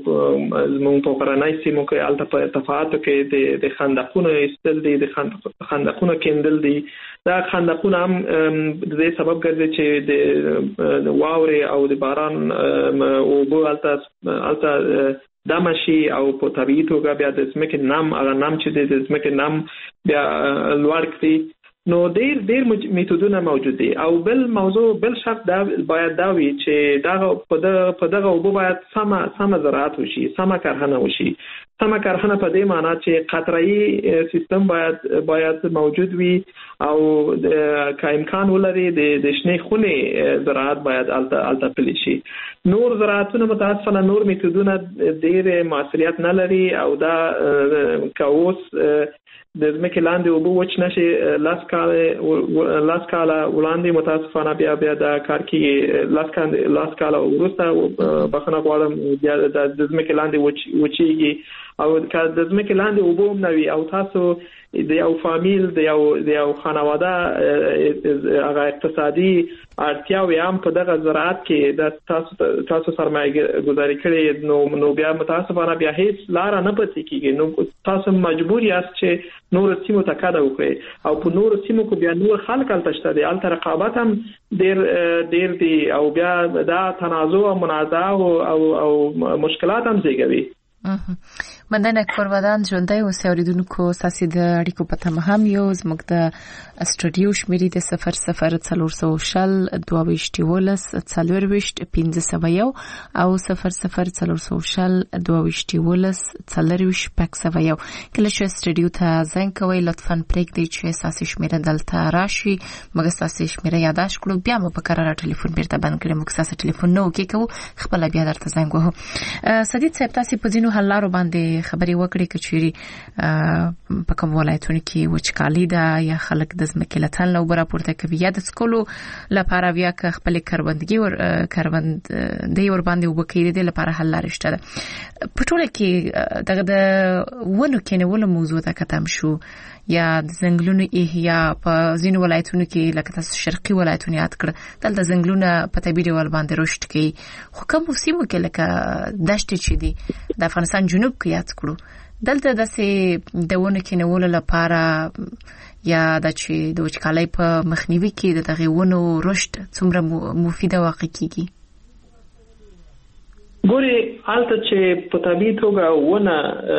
زموږ په قرنای سیمو کې الته په اتفاقاتو کې د خندقونو استل دي د خندقونو کېندل دي دا خندقونه هم د دې سبب ګرځي چې د واورې او د باران اوبو الته دمشي او په طبيعي توګه بیا د ځمکې نم هغه نم چې د ځمکې نم بیا لوړ کړي نو ډیر میتودونه موجود دي او بل موضوع بل شرط دا باید دا وي چې دا په دغه اوبو باید سمه زراعت وشي سمه کرهنه وشي سمه کرهنه په دې معنی چې قطره‌ای سیستم باید موجود وي او که امکان ولري د شنې خونې زراعت باید الته پلی شي نور زراعتونه متاسفانه نور میتودونه ډیر موثریت نه لري او دا که اوس د ځمکې لاندې اوبه وچ نشي لاس کاله وړاندې متاسفانه بیا دا کار کیږي لاس کاله وروسته بخښنه غواړم بیا د ځمکې لاندې وچیږي او که د ځمکې لاندې اوبه هم نه وي او تاسو د یو فامیل د یو خانواده هغه اقتصادي اړتیاوې هم په دغه زراعت کې د تاسو سرمایه گذاري کړي نو بیا متاسفانه بیا هیڅ لار نه پاتې کیږي. نو تاسو مجبور یاست چې نور سیمو ته کډه وکړي او په نور سیمو کې بیا نور خلک التشته دي الته رقابت هم ډیر دي او بیا دا تنازع او منازعه او مشکلات هم زیږوي. مننه کورودان ژوندۍ اوسئ اوریدونکو ساسي د اړیکو په تمه هم یو زموږ د استودیو شمیرې د 004022141501 او 004022141501 کله چې استودیو ته زنګ کوئ لطفاً پرېږدئ چې ساسي شمیره دلته راشي موږ ساسي شمیره یاداښت کړو بیا مو په قراره ټلیفون بیرته بند کړئ موږ ساسي ټلیفون نو کې کوو خپل بیا درته زنګ وهو. سدید صاحب تاسو په ځینو حل لارو باندې خبري وکړي کچيري په کوم ولایتونو کې وچکالي ده یا خلک د ځمکې لټن لو برا پورته کوي یا د سکولو لپاره بیا خپل کروندګي ور باندې وبکې دي لپاره حل لارې شته. په ټوله کې دغه د ونو کې نه ول موضوع ته کتم شو یا د زنګلونو احیا په ځینو ولایتونو کې لکه تاسو شرقي ولایتونه یاد کړ دلته زنګلونه په طبيعي ډول باندې رشد کوي خو کوم سیمو کې لکه دشت چې دي د افغانستان جنوب کې یاد کړو دلته داسې دونه کې نول لپاره یا د چې د وچکالۍ په مخنیوي کې د دغه ونو رشد څومره مفیده واقع کیږي. ګوري حالت چې په طبيعي توګه ونه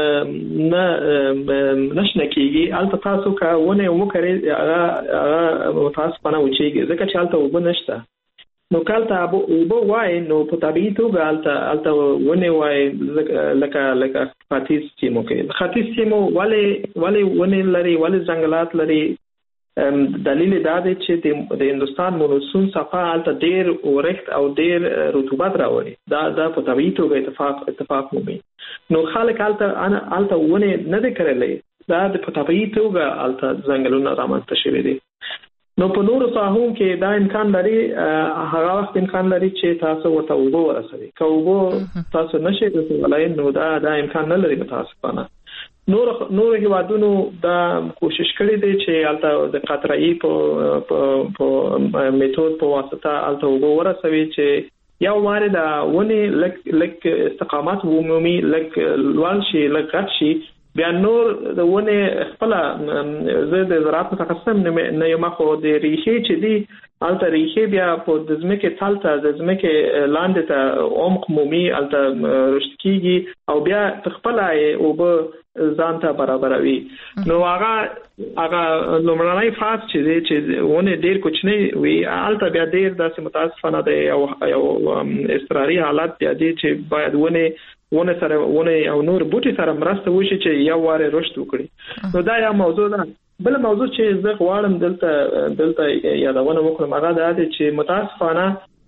نشنه کیږي حالت تاسو کا ونه وکړي هغه تاسو پنه وچیږي ځکه چې حالت وب نشته نو کالته وب وای نو په طبيعي توګه حالت ونه وای لکه خاطیس سیمو کې خاطیس سیمو والے ونه لري والے ځنګلات لري دلیل دا دی چې د هندستان مونسون صفه حالت ډیر ورښت او ډیر رطوبت راوړي دا په طبيعي توګه اتفاق مومي نو خلک حالت ونه نه د کړلې دا په طبيعي توګه حالت ځنګلونه رامنځته شوي دي. نو په نورو ساحو کې دا امکان لري هغه وخت امکان لري چې تاسو ورته وګو ورسوي کوو تاسو نشئ رسولای نو دا امکان نه لري متاسفانه. نور هیوادونو دا کوشش کړی دی چې الته د قطره‌ای په میتود په واسطه الته وګو ورسوي چې یو واره دا ونه لک استقامت عمومي لک لوړ شي لک غټ شي بیا نور د ونه خپل زه د زراعت متخصص نه یم خو د ریښې چې دی الته ریښې بیا په د ځمکې ثالثه د ځمکې لاندې ته عمق مومي الته رشد کیږي او بیا خپل او به ځان ته برابروي نو هغه لومړنۍ فاز چې ونه ډیر کوچنی وي الته بیا ډیر داسې متاسفانه دی او استراري حالت دی چې باید ونه سره ونه او نور بوټي سره مرسته وشي چې یو واره رشد وکړي. نو دا یو موضوع ده. بل موضوع چې زه غواړم دلته یادونه وکړم هغه دا دی چې متاسفانه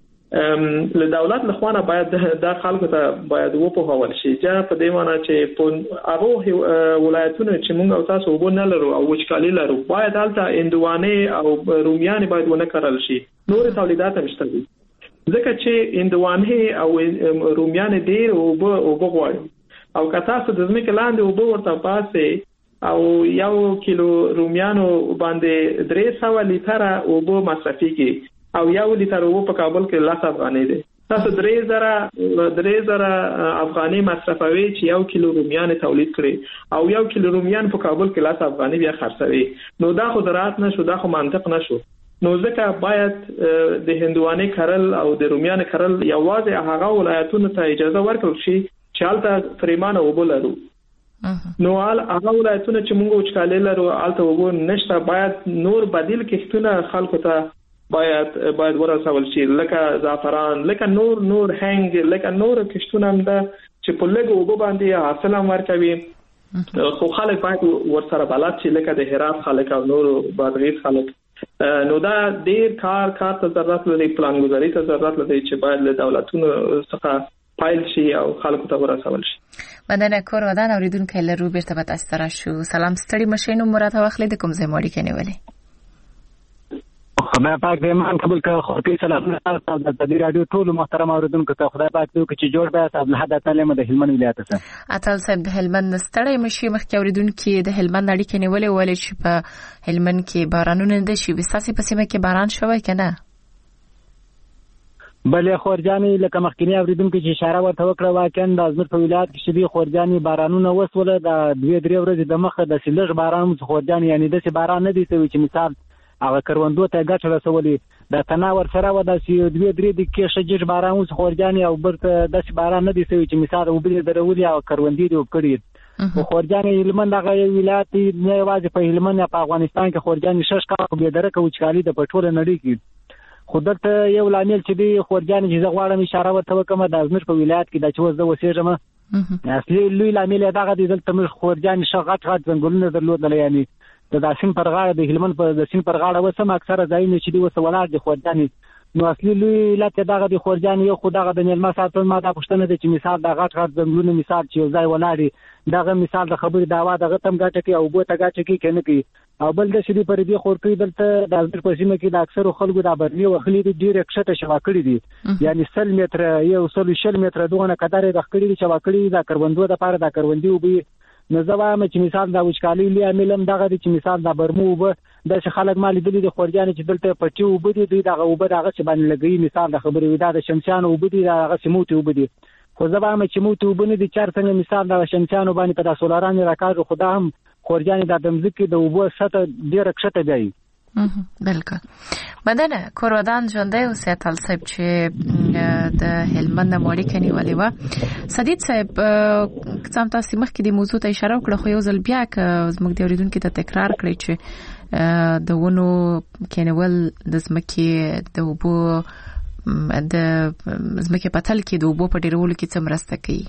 له دولت لخوا باید د خلکو ته باید وپوهول شي چې په دې معنی چې په هغه ولایتونو چې موږ او تاسو وګورنه لرو او وچکالي لرو باید دلته اندوانه او رومیان باید ونه کړل شي نور تولیدات هم شته ځکه چې اندوانه او رومیان ډیر او بغواړي او که تاسو د ځمکې لاندې او ورته پاسه او یو کیلو رومیانو باندې 300 لیټر او مصرفيږي او یو لیټر او په کابل کې 10 افغانۍ دي تاسو 3000 افغانۍ مصرفوي چې یو کیلو رومیان تولید کړي او یو کیلو رومیان په کابل کې 10 افغانۍ بیا خرڅوي نو دا خو زراعت نشو دا خو منطق نشو. نو ځکه باید د هندوانه کرل او د رومیان کرل یوازې هغه ولایتونو ته اجازه ورکړل شي چې حالت فریمانه وبلرو نو هغه ولایتونه چې موږ وچکالي لرو حالت وګو نشته باید نور بدیل کښتونه خلکو ته باید ورسول شي لکه زعفران لکه نور هنګ لکه نور کښتونه هم ده چې په لګو وب باندې حاصل هم ورکوي خو خلک باید ورسره بلد شي لکه د هرات خلک او نور بادغیس خلک نو دا ډیر کار ته ضرورت لري پلانګذاري ته ضرورت لري چې باید له دولتونو څخه پایل شي او خلکو ته ورسول شي. مننه کورودان اوریدونکو لرو بیرته به تاسو ته راشو. سلام ستړي مشینو مراد واخلې د کوم ځای ماړی کنه ولې خدای پاک دې مان قبول کړه. خو کې سلامونه تاسو د دې رادیو ټول محترم اوریدونکو ته خدای پاک دې چې جوړ به تاسو له حد تعالی د هلمند ولایت څخه اتل صاحب د هلمند ستړی مشي مخکې اوریدونکو د هلمند اړیکې نیولې چې په هلمند کې بارانونه د شي وساسي په سیمه کې باران شوی کنه؟ بلې خورجاني لکه مخکینی اوریدونکو چې اشاره ورته وکړه واقعا د ازمیر په ولایت کې شدید خورجاني بارانونه وسوله د 2-3 ورځې د مخه د سیلغ باران خورجاني یعنی د باران نه دي چې مثال هغه کروندو ته ګټه رسولي د تناور سره و د 2-3 دقیقې شجر باران اوس خورجاني او برته د باران نه دي چې مثال وبلې درولي او کروندې دی وکړي خو خورجاني هلمند هغه ولایت نه یوازې په هلمند په افغانستان کې خورجاني شش کاله به درکه وچکالي د پټوله نړۍ کې خودت یو لامل چې دی خورجاني چې زغواړم اشاره ورته وکم د ازمیر په ولایت کې د چوز د وسېجمه اصلي لوی لامل دغه دی دلته موږ خورجاني شغټ غټ ځنګلونه درلودل یعنی د داسین پر غاړه د هلمند په داسین پر غاړه وسم اکثره ځایونه چې دی وسولار دي خورجاني نو اصلي لوی لته دغه د خورجاني یو خدغه د نیلما ساتل ما دا پښتنه د چې مثال د غټ غټ ځنګلونه مثال چې ځای ولاړي دغه مثال د خبرې داوا دغه تم ګټه کې او بو ته ګټه کې کنه کې او بل د شری پر دې خورکې دلته د ازمیر په سیمه کې د اکثر خلکو د برني وخلي دي ډیر کښته شوا کړی دي یعنی 100 متر یو 100 متر دغه قدرې د خړې شوا کړی د کروندو د پاره د کروندې وبي نزوام چې مثال د وچکالي لیا ملم دغه چې مثال د برمو وب د خلک مال دي د خورجاني چې دلته پټي وب دي دغه وب دغه چې باندې لګي مثال د خبرې ودا د شمشان وب دي دغه سموتي وب دي خو زبام چې موتي وب نه دي چار څنګه مثال د شمشان باندې په د سولاران راکاږي خدا هم خورجاني د دمځکې د وب سطح ډیر کښته دی بالکل بدنه کورودان ژوندې او سیاتل صاحب چې د هلمند موري کني ولې و سدید صاحب څم تاسو مخکې د موضوع ته اشاره وکړه خو یو ځل بیا زموږ د اوریدونکو ته تکرار کړی چې د ونو کېنول د زمکه د وبو د زمکه په تل کې د وبو په ډیرولو کې څه مرسته کوي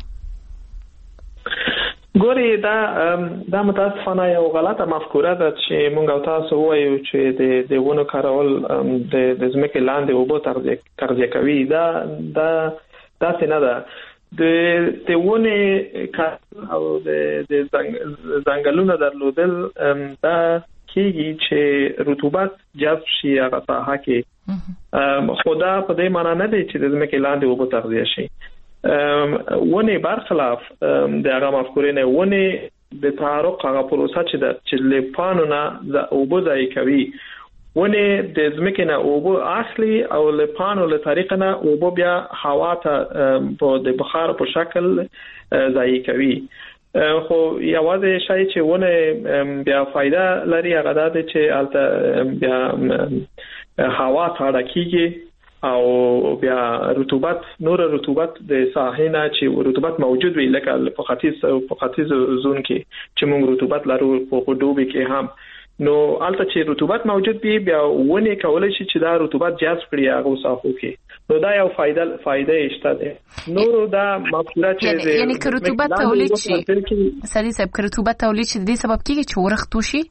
ګوري دا متاسفانه یو غلطه مفکوره ده چې مونږ او تاسو وایو چې د ونو کارول د زمکه لاندې وبو تغذیه کوي دا څه نه ده د ونه او د ځنګلونو درلودل دا کیږي چې رطوبت جذب شي هغه ساحه کې خدا په دې معنی نه دی چې د زمکه لاندې وبو تغذیه شي ونه برخلاف د هغه مفکورې نه ونه د تعارق هغه پروسه چې لپانو نه د اوبو ځای کوي ونه د زمکه نه اوبو اخلي او لپانو له طریق نه اوبو بیا هوا ته په د بخار په شکل ځای کوي خو یوازې شای چې ونه بیا فائدہ لري هغه دا چې البته بیا هوا ته راکېږي او بیا رطوبت د ساحې نه چې رطوبت موجود وي لکه په ختیځ زون کې چې موږ رطوبت لرو په دوبي کې هم نو البته چې رطوبت موجود وي بیا ونه کولای شي چې دا رطوبت جذب کړي هغه ساحو کې نو دا یو فائدہ شته ده نو دا مفکوره چې یعنی که رطوبت تولید شي سړي صاحب که رطوبت تولید شي د دې سبب کیږي چې ورخت وشي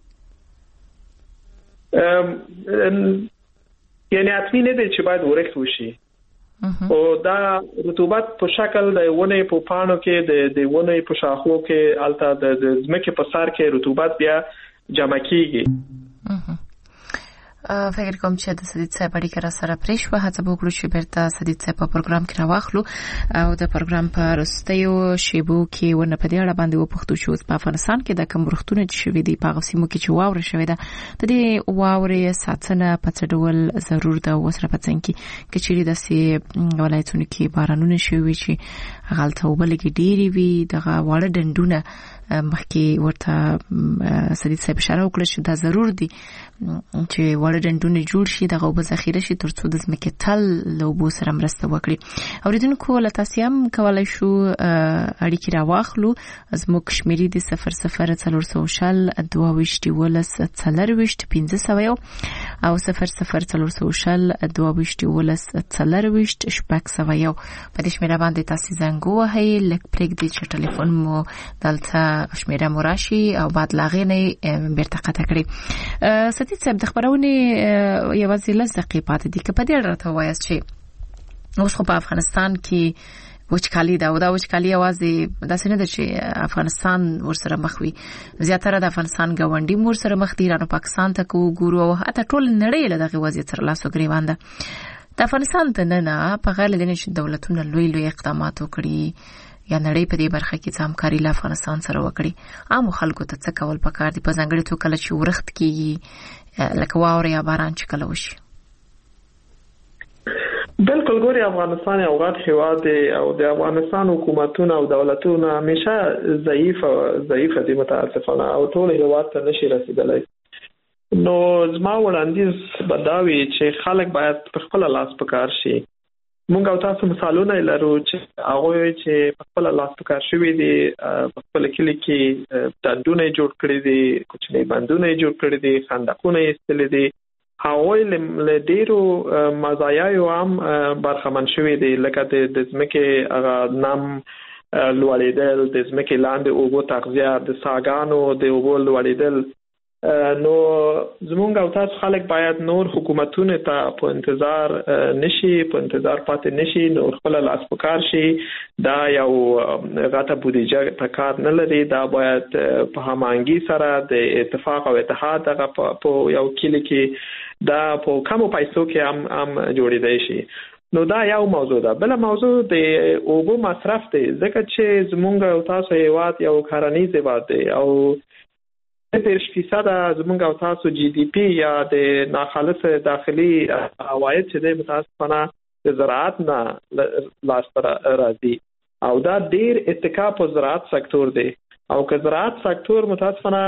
یعنی اټمی نه دی چې باید ورخت وشي او دا رطوبت په شکل د ونه په پانو کې د ونه په شاخو کې البته د زمکه په سر کې رطوبت بیا جمع کیږي فکر کوم چې د سدید صاحب اړیکه را سره پرې شوه هڅه وکړو چې بیرته سدید صاحب په پروګرام کې راواخلو او د پروګرام په وروستیو شیبو کې ونه په دې اړه باندې وپوښتو چې په افغانستان کې د کوم روغتونه چې شوي دي په غوسیمو کې چې واوره شوې ده د دې واورې ساتنه په څه ډول ضرور ده وسره په څنګه کې چې داسې ولایتونو کې بارانونه شوي چې غلطه وبلګي ډيري وي دغه واړه ډندونه مخکې ورته سدید صاحب اشاره وکړه چې دا ضرور دي چې وړ ډندونه جوړ شي دغه وب ذخیره شي ترڅو د زمکه تل لوبو سره مرسته وکړي اوریدونکو له تاسو هم کولای شو اړیکې راواخلو زموږ شمیرې د 0040 22 ولس 40 1500 او 0040 22 ولس 40 شپږ په دې شمیره باندې تاسو زنګ وهئ لکه پرېږ دي چې ټلیفون مو دلته شمیره مراشي او بعد لاغې نه بیرته قطع کړي سدید صاحب د خبرونه یوازې لږ دقیقې پاتې دي که په دې اړه راته وایاست چې اوس خو په افغانستان کې وچکالي دا وچکالي یوازې داسې نه ده چې افغانستان ورسره مخ وي، زیاتره د افغانستان ګاونډي مور سره مخ دي، ایران او پاکستان ته ګورو او حتی ټول نړۍ له دغه وضعیت سره لاس او ګریوان ده. د افغانستان ته نه په غیر لدې چې دولتونه لوی اقدامات وکړي یا نړۍ په دې برخه کې همکاري له افغانستان سره وکړي، عام خلکو ته څه کول پکار دي په ځانګړي توګه کله چې ورښت کېږي لکه واوره یا باران چې کله وشي؟ بالکل ګوري افغانستان یو غټ هیواد دی او د افغانستان حکومتونه او دولتونه همیشه ضعیفه دي متاسفانه او ټول هیواد ته نشي رسیدلی. نو زما وړاندیز بداوي چې خلک باید په خپل لاس پکار شي. مونږ او تاسو مثالونه لرو چې هغه چې په خپل لاس پکار شوی دي، په خپل کلی کې تندونه جوړ کړی دي، کوچنی بندونه جوړ کړی دي، خندقونه ایستل دي، هغه له ډیرو مزایاو هم برخمن شوی دی، لکه د ځمکې هغه نام لوړېدل، د ځمکې لاندې اوبو تغذیه، د ساګانو د اوبو لوړېدل. نو زمونږ او تاسو خلک باید نور حکومتونو ته په انتظار پاتې نشي، نور خپل لاس پکار شي. دا یو غټه بودیجه پکار نه لري، دا باید په هماهنګي سره د اتفاق او اتحاد هغه په یو کلی کې دا په کمو پیسو کې هم جوړېدای شي. نو دا یو موضوع ده. بل موضوع د اوبو مصرف دی، ځکه چې زمونږ او تاسو هیواد یو کرنیز هیواد دی او 30% زمونږ او تاسو جی ډي پی یا د ناخالص داخلي عواید چې د متاسفانه د زراعت نه لاس پر راځي او دا ډیر اتکا په زراعت سکتور دی او که زراعت سکتور متاسفانه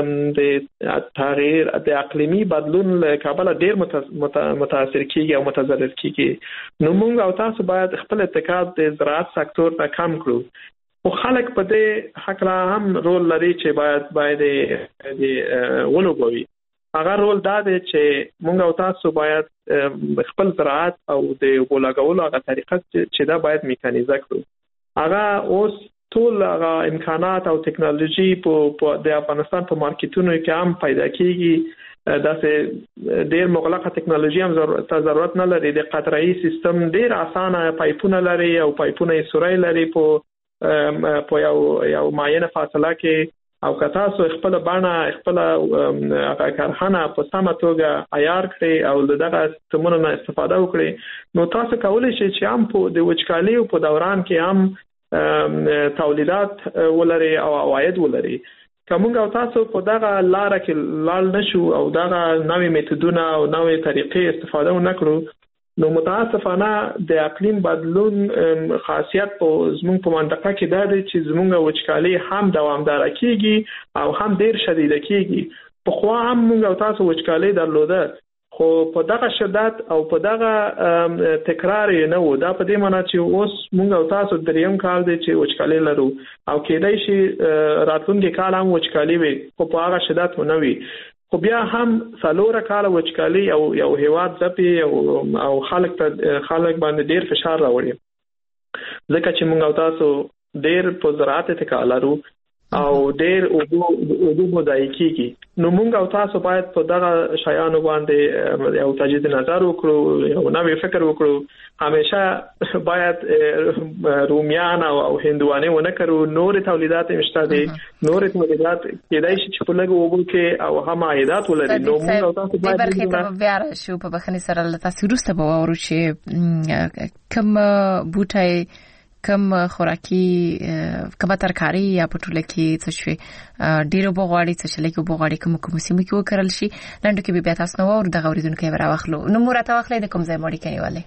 د تغییر د اقلیمی بدلون له کابل ډیر متاثر کیږي او متضرر کیږي. نو موږ او تاسو باید خپل اتکا د زراعت سکتور ته کم کړو. او خلک په دې حق لا هم رول لري چې باید ولوبوي. هغه رول دا دی چې موږ او تاسو باید خپل زراعت او د ولاګولو هغه طریقه چې دا باید میکانیزه کړو. هغه اوس ټول هغه امکانات او ټکنالوژي په د افغانستان په مارکیټونو کې هم پیدا کیږي. داسې ډیر مغلقه ټکنالوژي هم ضرورت نه لري. د قطره‌ای سیستم ډیر اسانه پایپونه لري او پایپونه یې سوري لري په یو معینه فاصله کې او که تاسو خپل بڼه خپل کارخانه په سمه توګه عیار کړئ او دغه سیستمونو نه استفاده وکړئ نو تاسو کولی شئ چې هم په د وچکالي په دوران کې هم تولیدات ولري او عواید ولري. کومه او تاسو په دغه لار کې لاړ نشو او دغه نوې میتودونه او نوې طریقې استفاده ونکړو نو متاسفانه د اقلیم بدلون خاصیت په زموږ په منطقه کې دا دی چې زموږ وچکالي هم دوامدار کیږي او هم ډیر شدید کیږي. په خو هم موږ او تاسو وچکالي درلوده خو په دغه شدت او په دغه تکرار نه و. دا په دې معنی چې اوس موږ او تاسو دریم کال دی چې وچکالي لرو او کېدای شي راتلونکي کال هم وچکالي وي خو په هغه شدت نه وي. خو بیا هم څلور کاله وچکالي یو هیواد ځپي او خلک باندې ډیر فشار راوړي ځکه چې موږ او تاسو ډیر په زراعت اتکا لرو او ډیر اوبو مضایع کیږي. نو موږ او تاسو باید په دغه شیانو باندې یو تجدید نظر وکړو، یو نوې فکر وکړو. همیشه باید رومیان او هندوانه ونه کړو. نور تولیدات مشته دي، نور تولیدات کېدای شي چې په لږ اوبو کې او هم عایدات ولري. نو موږ او تاسو باید برخه ته بیا راشو. په بخښنې سره تاسو وروسته به واورو چې کوم بوټي کم خوراکي کم ترکاری یا پټوله کې څه شي ډیرو بغواړي څه شي لکه بغواړي کوم سیمه کې وکړل شي لاندې کې بیا تاسو نو ور د غوړیدونکو یې راوخلو. نو مرته واخلې د کوم ځای مړی کنيواله.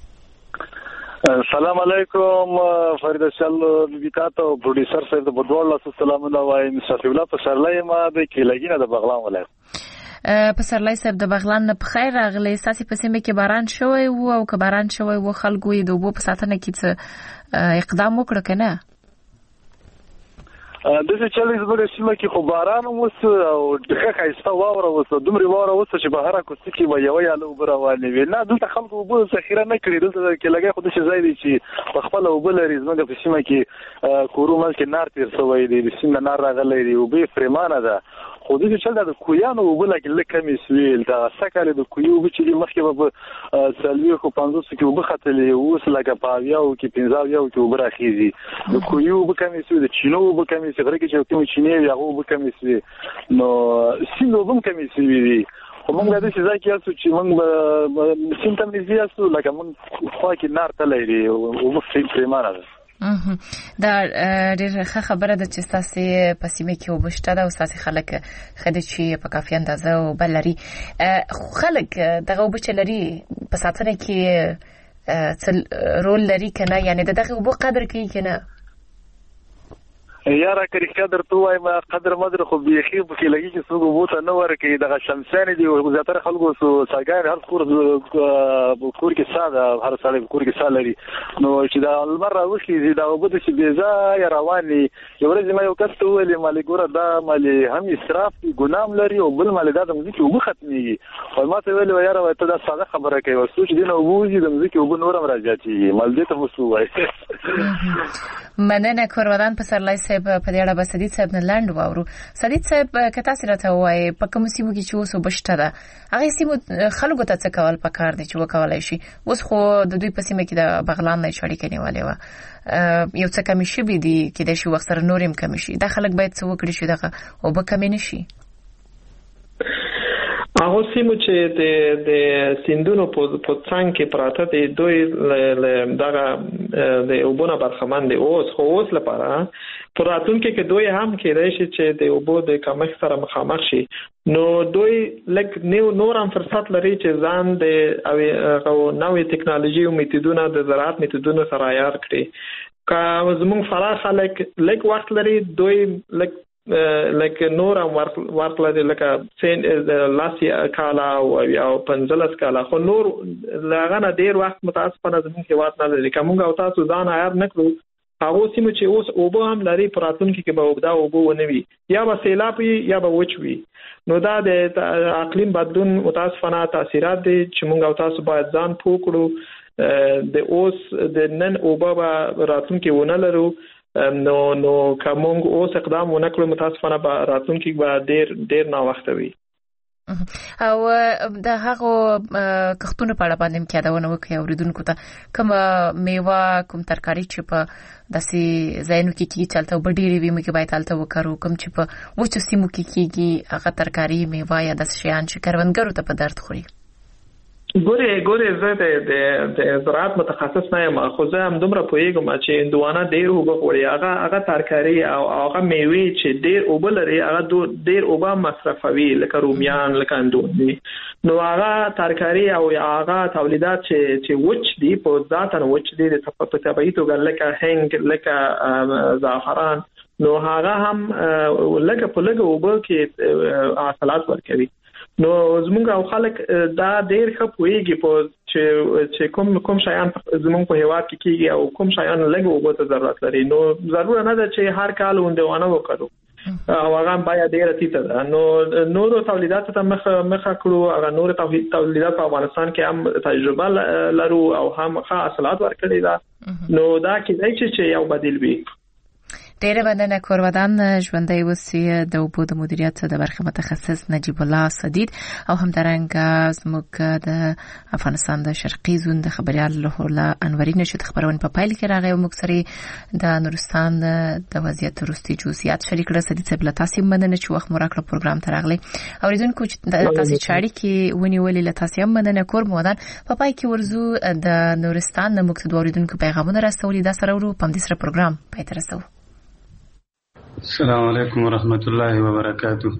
السلام علیکم فرید شل ویکاتو پروډوسر صاحب د بدوال السلام علیکم مصطفی الله پسرلای ما د کلیګینه د بغلان ولایت. پسرلای صاحب د بغلان نه بخیر راغلی. ساسي په سیمه کې باران شوی وو او که باران شوی وو خلکو یې د اوبو په ساتنه کې څه اقدام وکړ کنه؟ دغه چالش په سیمه کې خو باران وس او دغه خاصه واوره وس دومره واوره وس چې بهر کو سکی و یو یا لو بروانه وی نه دلته خلکو وبو ذخیره نه کړی. دلته کې لګي خو د شي ځای دی چې په خپل وبل ریزمنګ په سیمه کې کورو مل کې نار تیر سوی دی، د سیمه نار راغلی دی او به فرمانه ده خو د چې چل د کویانو وبله کې کمې سویل دا سکاله د کویو چې مخکې په سلوي خو 500 کې وبختلې اوس لکه پاویاو کې 15 کې وبراخیزي د کویو وبکمې سوی د چینو وبکمې سوی غره کې چې کوم چینه یغه وبکمې سوی نو سینو وبکمې سوی خو موږ د دې ځای کې اسو چې موږ سیمټم نږدې اسو لکه موږ خو کې نار تللی او مفصل پریمانه دا ډېر ښه خبره ده چې تاسو په سیمه کې وبشته دا او تاسو خلک خدای چې په کافي اندازه او بلري خلک دغه وبچلري په ساتنه کې څل رول لري کنه یعنی دغه وب قدر کوي کنه یاره کړي قدر تو وایم قدر مدر خو بيخي په کې لګي چې څوک وو ته نه ورکې دغه شمسان دي او زیاتره خلکو سو ساګان هر کور کې ساده هر ساده کور کې ساده لري نو چې دا المره وشي دا وبد چې بيزا رواني یو ورځ ما یو کس ویل مالي ګوره دا مالي هم اسراف ګنام لري او بل مالي دا د مزيک وب ختميږي خو ما ته ویل یاره ته دا ساده خبره کوي او سوچ دینه وبوزي د مزيک وب نورم راځي مال دې ته وسو وای مننه کوروادان پسرلای صاحب په دې اړه به سدید صاحب نه لاند واورو سدید صاحب کته سره ته وای په کوم سیمو کې چې اوسو بشته ده هغه سیمو خلکو ته څه کول پکار دي چې وکولای شي اوس خو د دوی په سیمه کې د بغلان نه چړې کنيواله و یو څه کمی شي دي کې د شي وخت سره نورم کمی شي د خلک باید څه وکړي شي دغه او به کمی نشي هغه سیمو چې د سیندونو په څنګ کې پراته دي دوی دغه د اوبونه برخمن دي اوس لپاره پراتون کې دوی هم کېدای شي چې د اوبو د کمښت سره مخامخ شي نو دوی لک نور هم فرصت لري چې ځان د نوې ټکنالوژي او میتودونو د زراعت میتودونو سره عیار کړي که زموږ فراخ لک وخت لري دوی لک نور هم ورکړل لکه سین لاسي کالا او پنځلس کالا خو نور لاغه ډیر وخت متاسفانه زموږ هیواد نه لري کومه او تاسو ځان عیار نکړو هغه سیمه چې اوس اوبو هم لري پراتون کې به وګدا اوبو ونوي یا به سیلاب یا به وچوي نو دا د اقلیم بدلون متاسفانه تاثیرات دي چې موږ او تاسو باید ځان پوکړو د اوس د نن اوبو به راتون کې ونه لرو نو کومه اوس اقدام ونکړو متاسفانه به راتلونکي به ډیر نا وخت وي او د هغه کښتونو په اړه باندې کېداونه وکي اوریدونکو ته کوم میوه کوم ترکاری چې په داسې زینو کې چلته وبډيري وي مګي باید تلته وکړو کوم چې په وچو سیمو کې کېږي هغه ترکاری میوه یا د شیان چې کروندګرو ته په درد خوري ګوره زه د زراعت متخصص نه یم خو زه هم دومره پوهیږم چې هندوانه ډیر وګوري هغه ترکاری او هغه میوه چې ډیر وبلري هغه ډیر وبا مصرفوي لکه رومیان لکه اندونی نو هغه ترکاری او هغه تولیدات چې وچ دي په ذاتن وچ دي د طبيعي توګه لکه هنګ لکه زعفران نو هغه هم لکه په لګو وب کې حاصلات ورکوي نو زموږ او خلک دا ډیر ښه پوهیږي په چې کوم شایان زموږ په هیواد کې کیږي او کوم شایان لږ اوبو ته ضرورت لري نو ضرور نه ده چې هر کال وندونه وکړو او هغه باید ډیر تیته ده نو نورو تولیداتو ته مخ کړو هغه نور تولیدات په افغانستان کې هم تجربه لرو او هم ښه حاصلات ورکړي دا نو دا کېدای چې یو بدیل وي ډېر مننه کوروادان ژوندۍ اوسئ د اوبو د مدیریت د برخه متخصص نجیب الله سدید او همدارنګه زموږ د افغانستان د شرقي زون د خبريال له انوري نشد خبرونه په پایل کې راغی او موږ سره د نورستان د وضعیت وروستي جزئیات شریک کړل سدید صاحب له تاسو مننه چې وخت مراکړه پروګرام ته راغلی اوریدونکو چې تاسو چاړي کې ونیولې له تاسو مننه کوروادان په پای کې ورزو د نورستان د موږ د اوریدونکو پیغامونه راستولي د سره ورو پم دې سره پروګرام پای ته رسو السلام علیکم ورحمت الله وبرکاتہ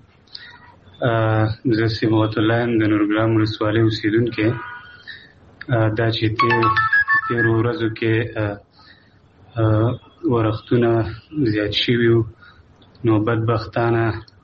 زه سیموت الله د نورګرام ولسوالۍ اوسیدونکو دا چې تیر ورځو کې ورختونه زیات شوي نو بدبختانه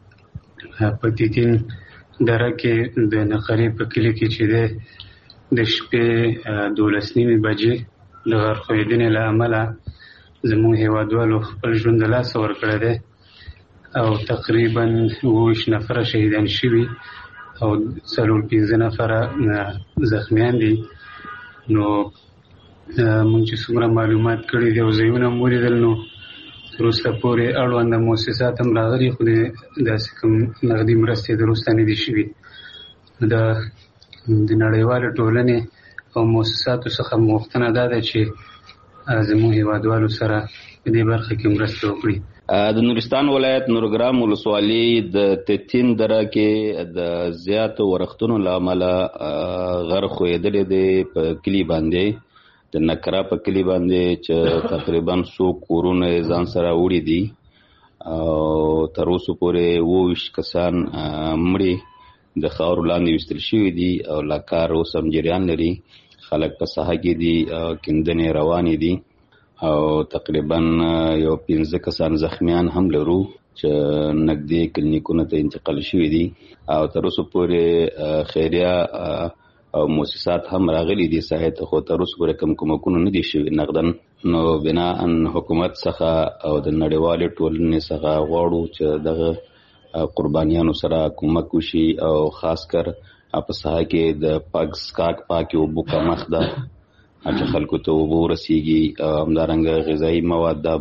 په تیتین دره کې د نقرې په کلی کې چې د شپې 12:30 بجې د غرقېدنې له امله زموږ هیوادوالو خپل ژوند له لاسه ورکړی دی او تقریبا 20 نفر شهیدان شوي او 15 نفر زخمیان دي نو موږ چې څومره معلومات کړي دي او ځایونه مو لیدل نو وروسته پورې اړوند مؤسسات هم راغلي، خو داسې کوم نغدي مرستې وروسته نه دي شوي. د نړیوالې ټولنې او مؤسساتو څخه غوښتنه دا ده چې زموږ هیوادوالو سره په دې برخه کې مرسته وکړي. د نورستان ولایت نورګرام ولسوالۍ د تتین دره کې د زیاتو ورښتونو له امله غر ښویېدلی دی په کلي باندې، د نکره په کلي باندې چې تقریبا 100 کورونه ځان سره وړي دي او تر اوسه پورې 22 کسان مړي د خاورو لاندې ویستل شوي دي او لا کار اوس هم جریان لري. خلک په ساحه کې دي، کیندنې روانې دي او تقریبا 15 کسان زخمیان هم لرو چې نږدې کلینیکونو ته انتقال شوي دي او تر اوسه پورې خیریه او مؤسسات هم راغلي دي ساحې ته، خو تر اوسه پورې کوم کومکونه نه دي شوي نقدن. نو بناء حکومت څخه او د نړیوالې ټولنې څخه غواړو چې دغه قربانیانو سره کومک وشي او خاص کر په ساحه کې د پاکې اوبو کمښت ده چې خلکو ته اوبه ورسیږي او همدارنګه غذایي مواد